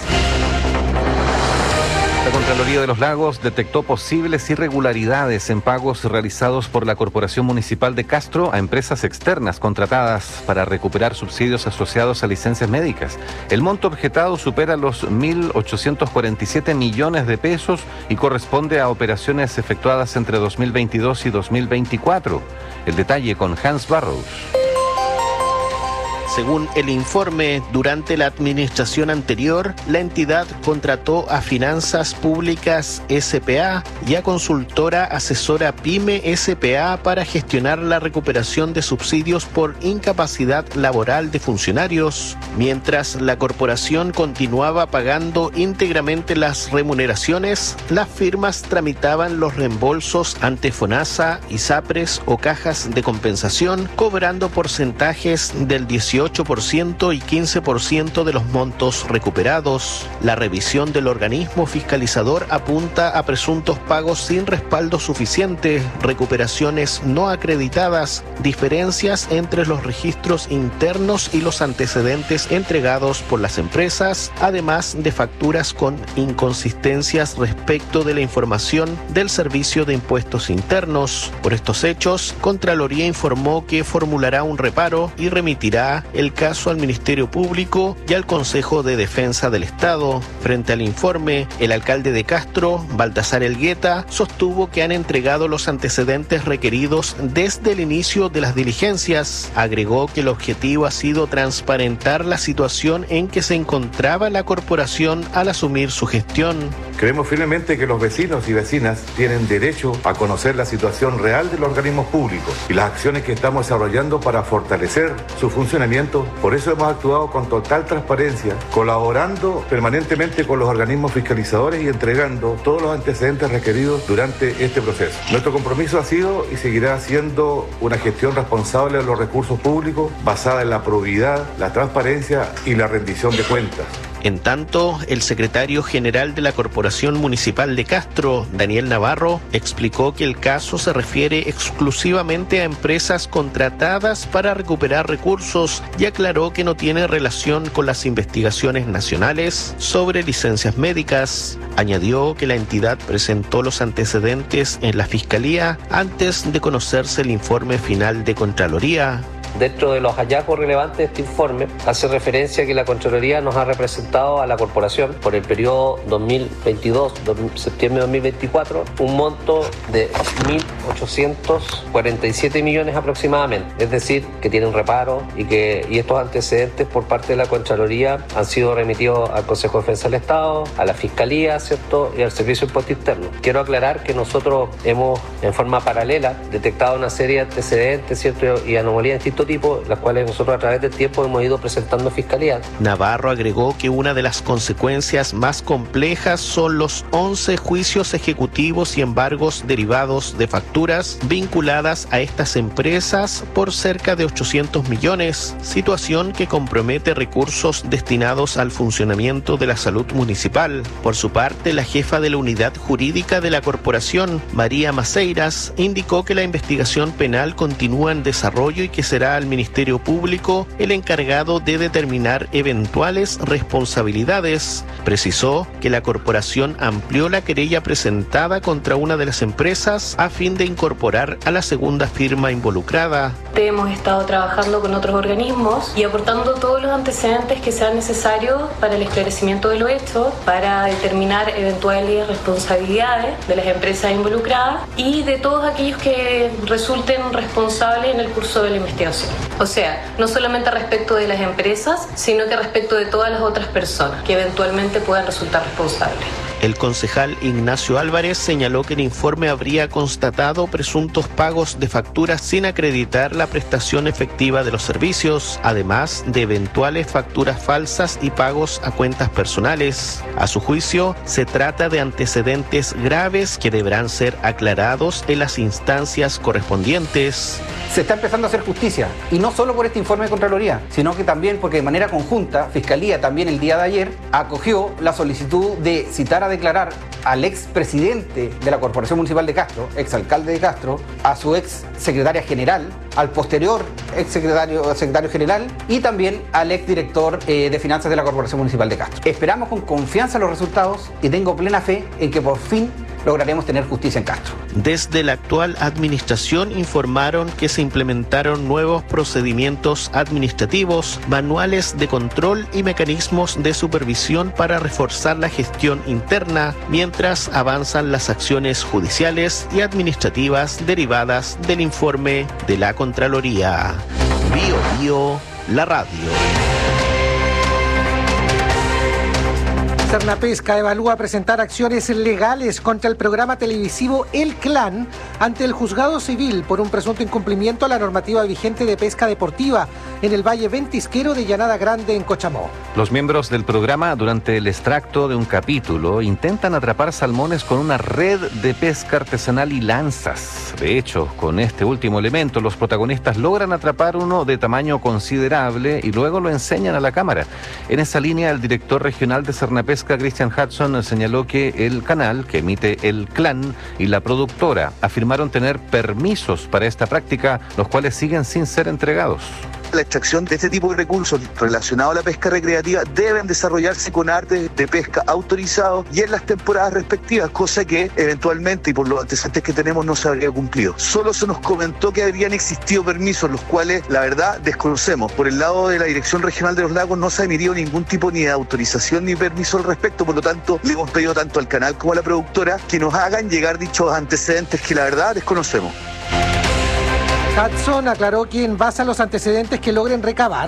La Contraloría de los Lagos detectó posibles irregularidades en pagos realizados por la Corporación Municipal de Castro a empresas externas contratadas para recuperar subsidios asociados a licencias médicas. El monto objetado supera los mil ochocientos cuarenta y siete millones de pesos y corresponde a operaciones efectuadas entre dos mil veintidós y dos mil veinticuatro. El detalle con Hans Barrows. Según el informe, durante la administración anterior, la entidad contrató a Finanzas Públicas S P A y a Consultora Asesora PYME S P A para gestionar la recuperación de subsidios por incapacidad laboral de funcionarios, mientras la corporación continuaba pagando íntegramente las remuneraciones. Las firmas tramitaban los reembolsos ante FONASA, ISAPRES o cajas de compensación, cobrando porcentajes del dieciocho por ciento y quince por ciento de los montos recuperados. La revisión del organismo fiscalizador apunta a presuntos pagos sin respaldo suficiente, recuperaciones no acreditadas, diferencias entre los registros internos y los antecedentes entregados por las empresas, además de facturas con inconsistencias respecto de la información del Servicio de Impuestos Internos. Por estos hechos, Contraloría informó que formulará un reparo y remitirá el caso al Ministerio Público y al Consejo de Defensa del Estado. Frente al informe, el alcalde de Castro, Baltasar Elgueta, sostuvo que han entregado los antecedentes requeridos desde el inicio de las diligencias. Agregó que el objetivo ha sido transparentar la situación en que se encontraba la corporación al asumir su gestión. Creemos firmemente que los vecinos y vecinas tienen derecho a conocer la situación real de los organismos públicos y las acciones que estamos desarrollando para fortalecer su funcionamiento. Por eso hemos actuado con total transparencia, colaborando permanentemente con los organismos fiscalizadores y entregando todos los antecedentes requeridos durante este proceso. Nuestro compromiso ha sido y seguirá siendo una gestión responsable de los recursos públicos basada en la probidad, la transparencia y la rendición de cuentas. En tanto, el secretario general de la Corporación Municipal de Castro, Daniel Navarro, explicó que el caso se refiere exclusivamente a empresas contratadas para recuperar recursos y aclaró que no tiene relación con las investigaciones nacionales sobre licencias médicas. Añadió que la entidad presentó los antecedentes en la Fiscalía antes de conocerse el informe final de Contraloría. Dentro de los hallazgos relevantes de este informe, hace referencia a que la Contraloría nos ha representado a la Corporación por el periodo dos mil veintidós, septiembre de dos mil veinticuatro, un monto de mil ochocientos cuarenta y siete millones aproximadamente. Es decir, que tiene un reparo y que y estos antecedentes por parte de la Contraloría han sido remitidos al Consejo de Defensa del Estado, a la Fiscalía, ¿cierto?, y al Servicio de Impuesto Interno. Quiero aclarar que nosotros hemos, en forma paralela, detectado una serie de antecedentes, ¿cierto?, y anomalías distintos tipo, las cuales nosotros a través del tiempo hemos ido presentando a Fiscalía. Navarro agregó que una de las consecuencias más complejas son los once juicios ejecutivos y embargos derivados de facturas vinculadas a estas empresas por cerca de ochocientos millones, situación que compromete recursos destinados al funcionamiento de la salud municipal. Por su parte, la jefa de la unidad jurídica de la corporación, María Maceiras, indicó que la investigación penal continúa en desarrollo y que será al Ministerio Público el encargado de determinar eventuales responsabilidades. Precisó que la corporación amplió la querella presentada contra una de las empresas a fin de incorporar a la segunda firma involucrada. Hemos estado trabajando con otros organismos y aportando todos los antecedentes que sean necesarios para el esclarecimiento de los hechos, para determinar eventuales responsabilidades de las empresas involucradas y de todos aquellos que resulten responsables en el curso de la investigación. O sea, no solamente respecto de las empresas, sino que respecto de todas las otras personas que eventualmente puedan resultar responsables. El concejal Ignacio Álvarez señaló que el informe habría constatado presuntos pagos de facturas sin acreditar la prestación efectiva de los servicios, además de eventuales facturas falsas y pagos a cuentas personales. A su juicio, se trata de antecedentes graves que deberán ser aclarados en las instancias correspondientes. Se está empezando a hacer justicia, y no solo por este informe de Contraloría, sino que también porque de manera conjunta, Fiscalía también el día de ayer acogió la solicitud de citar a declarar al ex presidente de la Corporación Municipal de Castro, ex alcalde de Castro, a su ex secretaria general, al posterior ex secretario, secretario general y también al ex director eh, de finanzas de la Corporación Municipal de Castro. Esperamos con confianza los resultados y tengo plena fe en que por fin lograremos tener justicia en Castro. Desde la actual administración informaron que se implementaron nuevos procedimientos administrativos, manuales de control y mecanismos de supervisión para reforzar la gestión interna, mientras avanzan las acciones judiciales y administrativas derivadas del informe de la Contraloría. Bio Bio, la radio. Cernapesca evalúa presentar acciones legales contra el programa televisivo El Clan ante el juzgado civil por un presunto incumplimiento a la normativa vigente de pesca deportiva en el Valle Ventisquero de Llanada Grande en Cochamó. Los miembros del programa, durante el extracto de un capítulo, intentan atrapar salmones con una red de pesca artesanal y lanzas. De hecho, con este último elemento, los protagonistas logran atrapar uno de tamaño considerable y luego lo enseñan a la cámara. En esa línea, el director regional de Cernapesca, Christian Hudson, señaló que el canal que emite El Clan y la productora afirmaron tener permisos para esta práctica, los cuales siguen sin ser entregados. La extracción de este tipo de recursos relacionados a la pesca recreativa deben desarrollarse con artes de pesca autorizados y en las temporadas respectivas, cosa que eventualmente y por los antecedentes que tenemos no se habría cumplido. Solo se nos comentó que habrían existido permisos, los cuales la verdad desconocemos. Por el lado de la Dirección Regional de los Lagos no se ha emitido ningún tipo ni de autorización ni permiso al respecto, por lo tanto le hemos pedido tanto al canal como a la productora que nos hagan llegar dichos antecedentes que la verdad desconocemos. Hudson aclaró que en base a los antecedentes que logren recabar,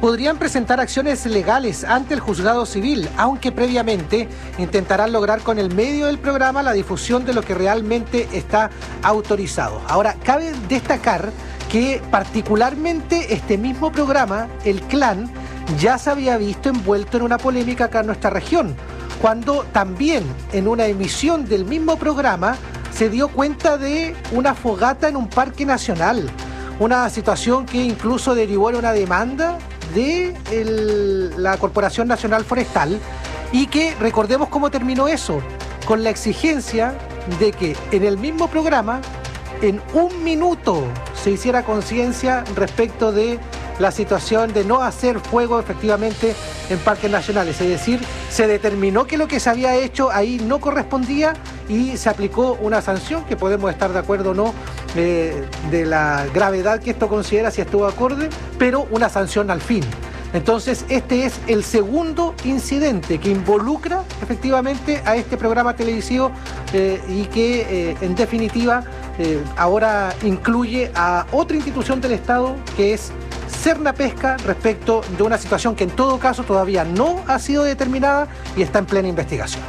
podrían presentar acciones legales ante el juzgado civil, aunque previamente intentarán lograr con el medio del programa la difusión de lo que realmente está autorizado. Ahora, cabe destacar que particularmente este mismo programa, el Clan, ya se había visto envuelto en una polémica acá en nuestra región, cuando también en una emisión del mismo programa se dio cuenta de una fogata en un parque nacional, una situación que incluso derivó en una demanda de el, la Corporación Nacional Forestal, y que recordemos cómo terminó eso, con la exigencia de que en el mismo programa, en un minuto, se hiciera conciencia respecto de la situación de no hacer fuego efectivamente en parques nacionales. Es decir, se determinó que lo que se había hecho ahí no correspondía y se aplicó una sanción, que podemos estar de acuerdo o no eh, de la gravedad que esto considera, si estuvo acorde, pero una sanción al fin. Entonces, este es el segundo incidente que involucra efectivamente a este programa televisivo eh, y que, eh, en definitiva, eh, ahora incluye a otra institución del Estado, que es Cernapesca, respecto de una situación que en todo caso todavía no ha sido determinada y está en plena investigación.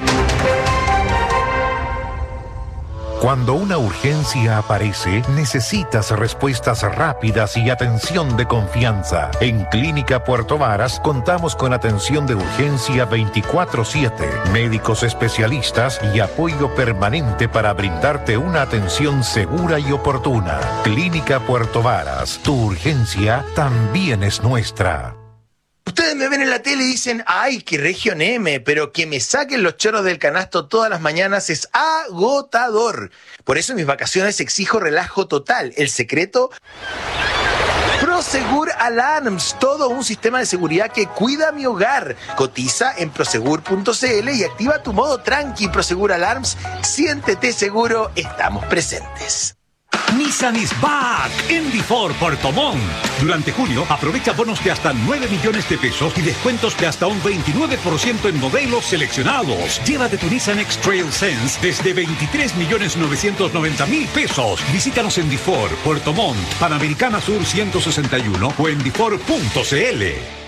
Cuando una urgencia aparece, necesitas respuestas rápidas y atención de confianza. En Clínica Puerto Varas contamos con atención de urgencia veinticuatro siete, médicos especialistas y apoyo permanente para brindarte una atención segura y oportuna. Clínica Puerto Varas, tu urgencia también es nuestra. Ustedes me ven en la tele y dicen, ay, qué región M, pero que me saquen los choros del canasto todas las mañanas es agotador. Por eso en mis vacaciones exijo relajo total. El secreto, Prosegur Alarms, todo un sistema de seguridad que cuida mi hogar. Cotiza en prosegur punto c l y activa tu modo tranqui. Prosegur Alarms, siéntete seguro, estamos presentes. Nissan is back en Difor Puerto Montt. Durante junio, aprovecha bonos de hasta nueve millones de pesos y descuentos de hasta un veintinueve por ciento en modelos seleccionados. Llévate tu Nissan X-Trail Sense desde veintitrés millones novecientos noventa mil pesos. Visítanos en Difor Puerto Montt, Panamericana Sur ciento sesenta y uno o en difor punto c l.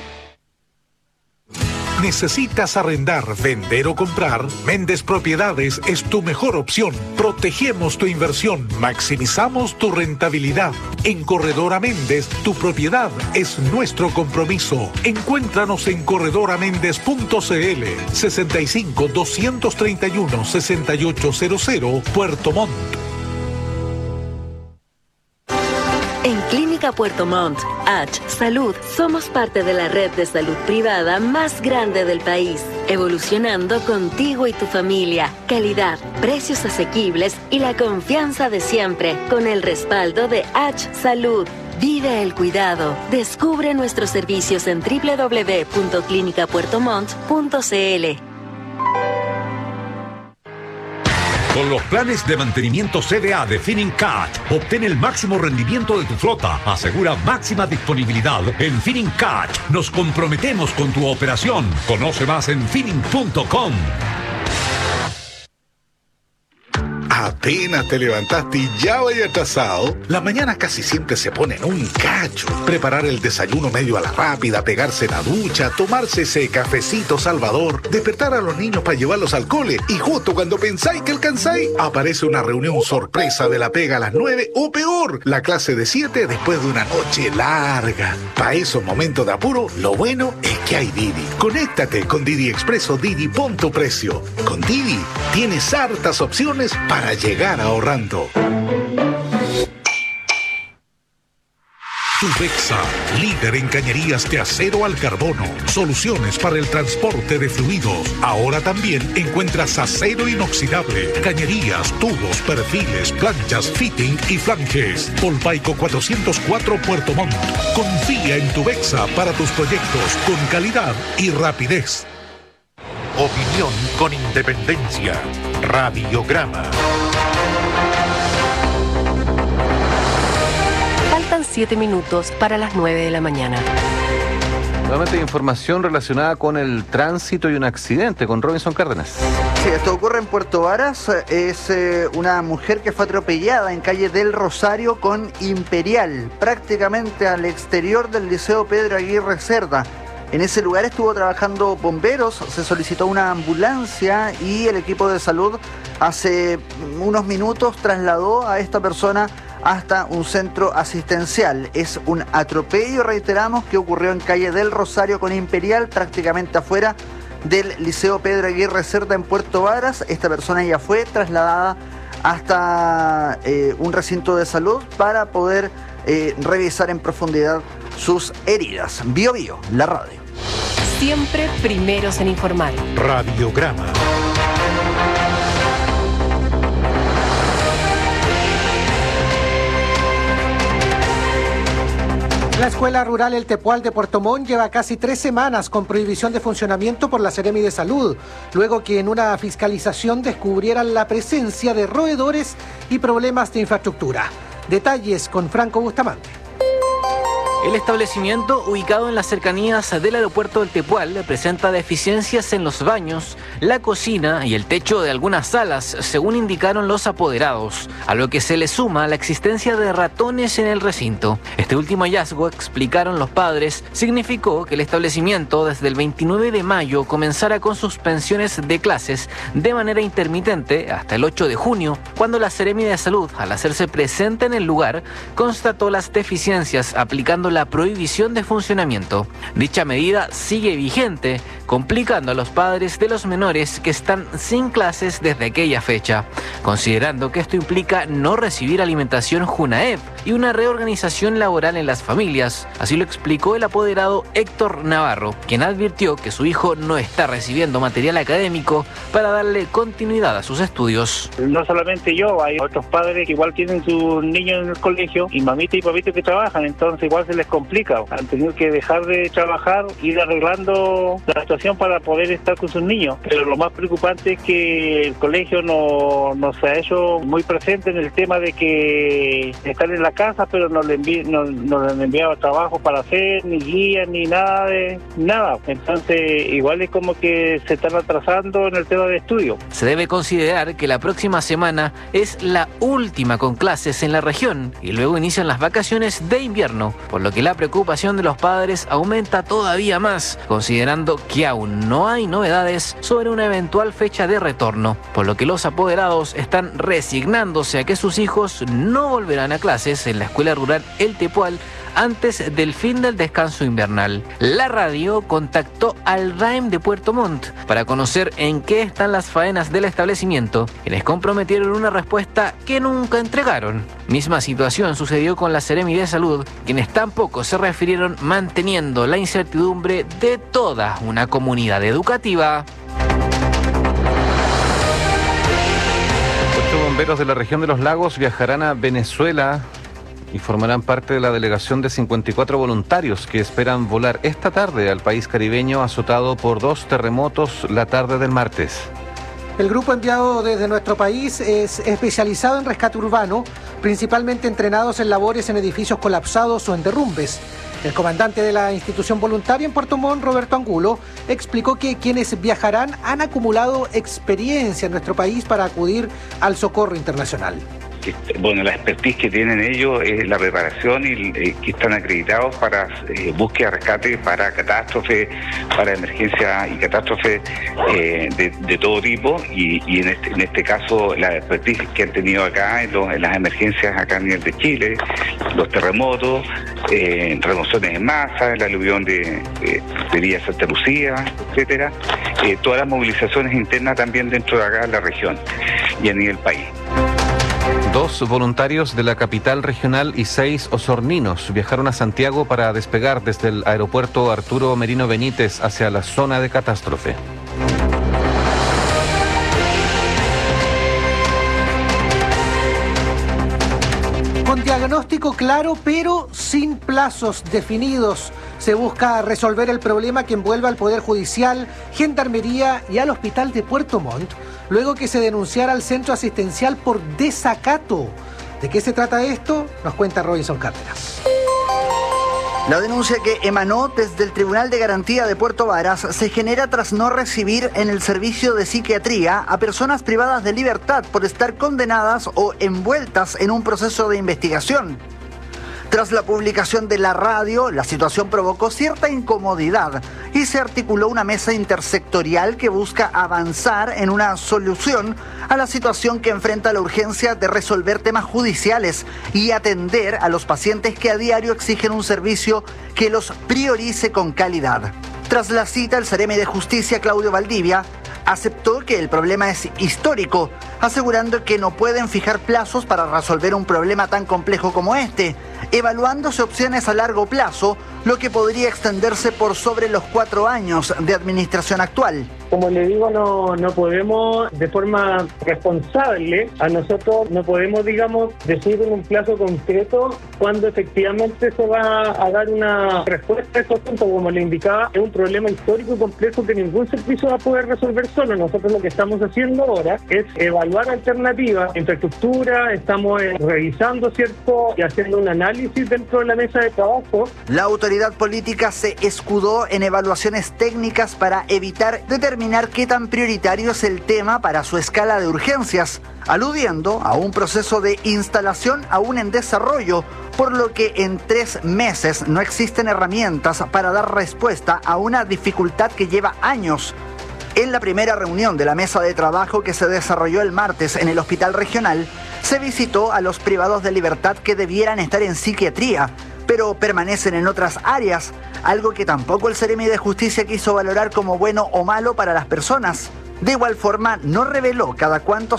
¿Necesitas arrendar, vender o comprar? Méndez Propiedades es tu mejor opción. Protegemos tu inversión, maximizamos tu rentabilidad. En Corredora Méndez, tu propiedad es nuestro compromiso. Encuéntranos en corredora méndez punto c l, sesenta y cinco, doscientos treinta y uno, sesenta y ocho cero cero, Puerto Montt. En Clínica Puerto Montt, H Salud, somos parte de la red de salud privada más grande del país, evolucionando contigo y tu familia. Calidad, precios asequibles y la confianza de siempre, con el respaldo de H Salud. Vive el cuidado. Descubre nuestros servicios en doble u doble u doble u punto clínica puerto montt punto c l. Con los planes de mantenimiento C D A de Finincat, obtén el máximo rendimiento de tu flota. Asegura máxima disponibilidad. En Finincat nos comprometemos con tu operación. Conoce más en finin punto com. Apenas te levantaste y ya vaya atrasado. La mañana casi siempre se pone en un cacho. Preparar el desayuno medio a la rápida, pegarse la ducha, tomarse ese cafecito salvador, despertar a los niños para llevarlos al cole y justo cuando pensáis que alcanzáis, aparece una reunión sorpresa de la pega a las nueve o peor, la clase de siete después de una noche larga. Para esos momentos de apuro, lo bueno es que hay Didi. Conéctate con Didi Expreso Didi, pon tu precio. Con Didi tienes hartas opciones para llegar ahorrando. Tubexa, líder en cañerías de acero al carbono. Soluciones para el transporte de fluidos. Ahora también encuentras acero inoxidable, cañerías, tubos, perfiles, planchas, fitting y flanges. Polpaico cuatrocientos cuatro Puerto Montt. Confía en Tubexa para tus proyectos con calidad y rapidez. Opinión con independencia. Radiograma. Faltan siete minutos para las nueve de la mañana. Nuevamente información relacionada con el tránsito y un accidente con Robinson Cárdenas. Sí, esto ocurre en Puerto Varas. Es eh, una mujer que fue atropellada en calle del Rosario con Imperial, prácticamente al exterior del Liceo Pedro Aguirre Cerda. En ese lugar estuvo trabajando bomberos, se solicitó una ambulancia y el equipo de salud hace unos minutos trasladó a esta persona hasta un centro asistencial. Es un atropello, reiteramos, que ocurrió en calle del Rosario con Imperial, prácticamente afuera del Liceo Pedro Aguirre Cerda en Puerto Varas. Esta persona ya fue trasladada hasta eh, un recinto de salud para poder eh, revisar en profundidad sus heridas. Bio Bio, la radio. Siempre primeros en informar. Radiograma. La Escuela Rural El Tepual de Puerto Montt lleva casi tres semanas con prohibición de funcionamiento por la Seremi de Salud, luego que en una fiscalización descubrieran la presencia de roedores y problemas de infraestructura. Detalles con Franco Bustamante. El establecimiento, ubicado en las cercanías del aeropuerto del Tepual, presenta deficiencias en los baños, la cocina y el techo de algunas salas, según indicaron los apoderados, a lo que se le suma la existencia de ratones en el recinto. Este último hallazgo, explicaron los padres, significó que el establecimiento desde el veintinueve de mayo comenzara con suspensiones de clases de manera intermitente hasta el ocho de junio, cuando la Seremi de Salud, al hacerse presente en el lugar, constató las deficiencias aplicando la prohibición de funcionamiento. Dicha medida sigue vigente, complicando a los padres de los menores que están sin clases desde aquella fecha, considerando que esto implica no recibir alimentación JUNAEP y una reorganización laboral en las familias. Así lo explicó el apoderado Héctor Navarro, quien advirtió que su hijo no está recibiendo material académico para darle continuidad a sus estudios. No solamente yo, hay otros padres que igual tienen sus niños en el colegio y mamita y papito que trabajan, entonces igual se les complica. Han tenido que dejar de trabajar, ir arreglando la situación para poder estar con sus niños. Pero lo más preocupante es que el colegio no, no se ha hecho muy presente en el tema de que están en la casa, pero no le, envi no, no le han enviado trabajo para hacer, ni guías, ni nada de nada. Entonces, igual es como que se están atrasando en el tema de estudio. Se debe considerar que la próxima semana es la última con clases en la región y luego inician las vacaciones de invierno, por lo que la preocupación de los padres aumenta todavía más, considerando que aún no hay novedades sobre una eventual fecha de retorno, por lo que los apoderados están resignándose a que sus hijos no volverán a clases en la Escuela Rural El Tepual antes del fin del descanso invernal. La radio contactó al R A E M de Puerto Montt para conocer en qué están las faenas del establecimiento, quienes comprometieron una respuesta que nunca entregaron. Misma situación sucedió con la Seremi de Salud, quienes tampoco se refirieron, manteniendo la incertidumbre de toda una comunidad educativa. Ocho bomberos de la región de los lagos viajarán a Venezuela y formarán parte de la delegación de cincuenta y cuatro voluntarios que esperan volar esta tarde al país caribeño azotado por dos terremotos la tarde del martes. El grupo enviado desde nuestro país es especializado en rescate urbano, principalmente entrenados en labores en edificios colapsados o en derrumbes. El comandante de la institución voluntaria en Puerto Montt, Roberto Angulo, explicó que quienes viajarán han acumulado experiencia en nuestro país para acudir al socorro internacional. Bueno, la expertise que tienen ellos es la preparación y eh, que están acreditados para eh, búsqueda, rescate, para catástrofes, para emergencias y catástrofes eh, de, de todo tipo y, y en, este, en este caso la expertise que han tenido acá en, los, en las emergencias acá a nivel de Chile, los terremotos, eh, remociones en masa, el aluvión de, de, de Villa Santa Lucía, etcétera, eh, todas las movilizaciones internas también dentro de acá de la región y a nivel país. Dos voluntarios de la capital regional y seis osorninos viajaron a Santiago para despegar desde el aeropuerto Arturo Merino Benítez hacia la zona de catástrofe. Con diagnóstico claro, pero sin plazos definidos, se busca resolver el problema que envuelve al Poder Judicial, Gendarmería y al Hospital de Puerto Montt, luego que se denunciara al centro asistencial por desacato. ¿De qué se trata esto? Nos cuenta Robinson Cárdenas. La denuncia que emanó desde el Tribunal de Garantía de Puerto Varas se genera tras no recibir en el servicio de psiquiatría a personas privadas de libertad por estar condenadas o envueltas en un proceso de investigación. Tras la publicación de la radio, la situación provocó cierta incomodidad y se articuló una mesa intersectorial que busca avanzar en una solución a la situación que enfrenta la urgencia de resolver temas judiciales y atender a los pacientes que a diario exigen un servicio que los priorice con calidad. Tras la cita, el Seremi de Justicia, Claudio Valdivia, aceptó que el problema es histórico, asegurando que no pueden fijar plazos para resolver un problema tan complejo como este, evaluándose opciones a largo plazo, lo que podría extenderse por sobre los cuatro años de administración actual. Como le digo, no, no podemos de forma responsable, a nosotros no podemos, digamos, decir en un plazo concreto cuándo efectivamente se va a dar una respuesta a estos puntos. Como le indicaba, es un problema histórico y complejo que ningún servicio va a poder resolver solo. Nosotros lo que estamos haciendo ahora es evaluar alternativas, infraestructura, estamos eh, revisando, ¿cierto?, y haciendo un análisis dentro de la mesa de trabajo. La autoridad política se escudó en evaluaciones técnicas para evitar determinar qué tan prioritario es el tema para su escala de urgencias, aludiendo a un proceso de instalación aún en desarrollo, por lo que en tres meses no existen herramientas para dar respuesta a una dificultad que lleva años. En la primera reunión de la mesa de trabajo que se desarrolló el martes en el Hospital Regional, se visitó a los privados de libertad que debieran estar en psiquiatría, pero permanecen en otras áreas, algo que tampoco el Seremi de Justicia quiso valorar como bueno o malo para las personas. De igual forma, no reveló cada cuánto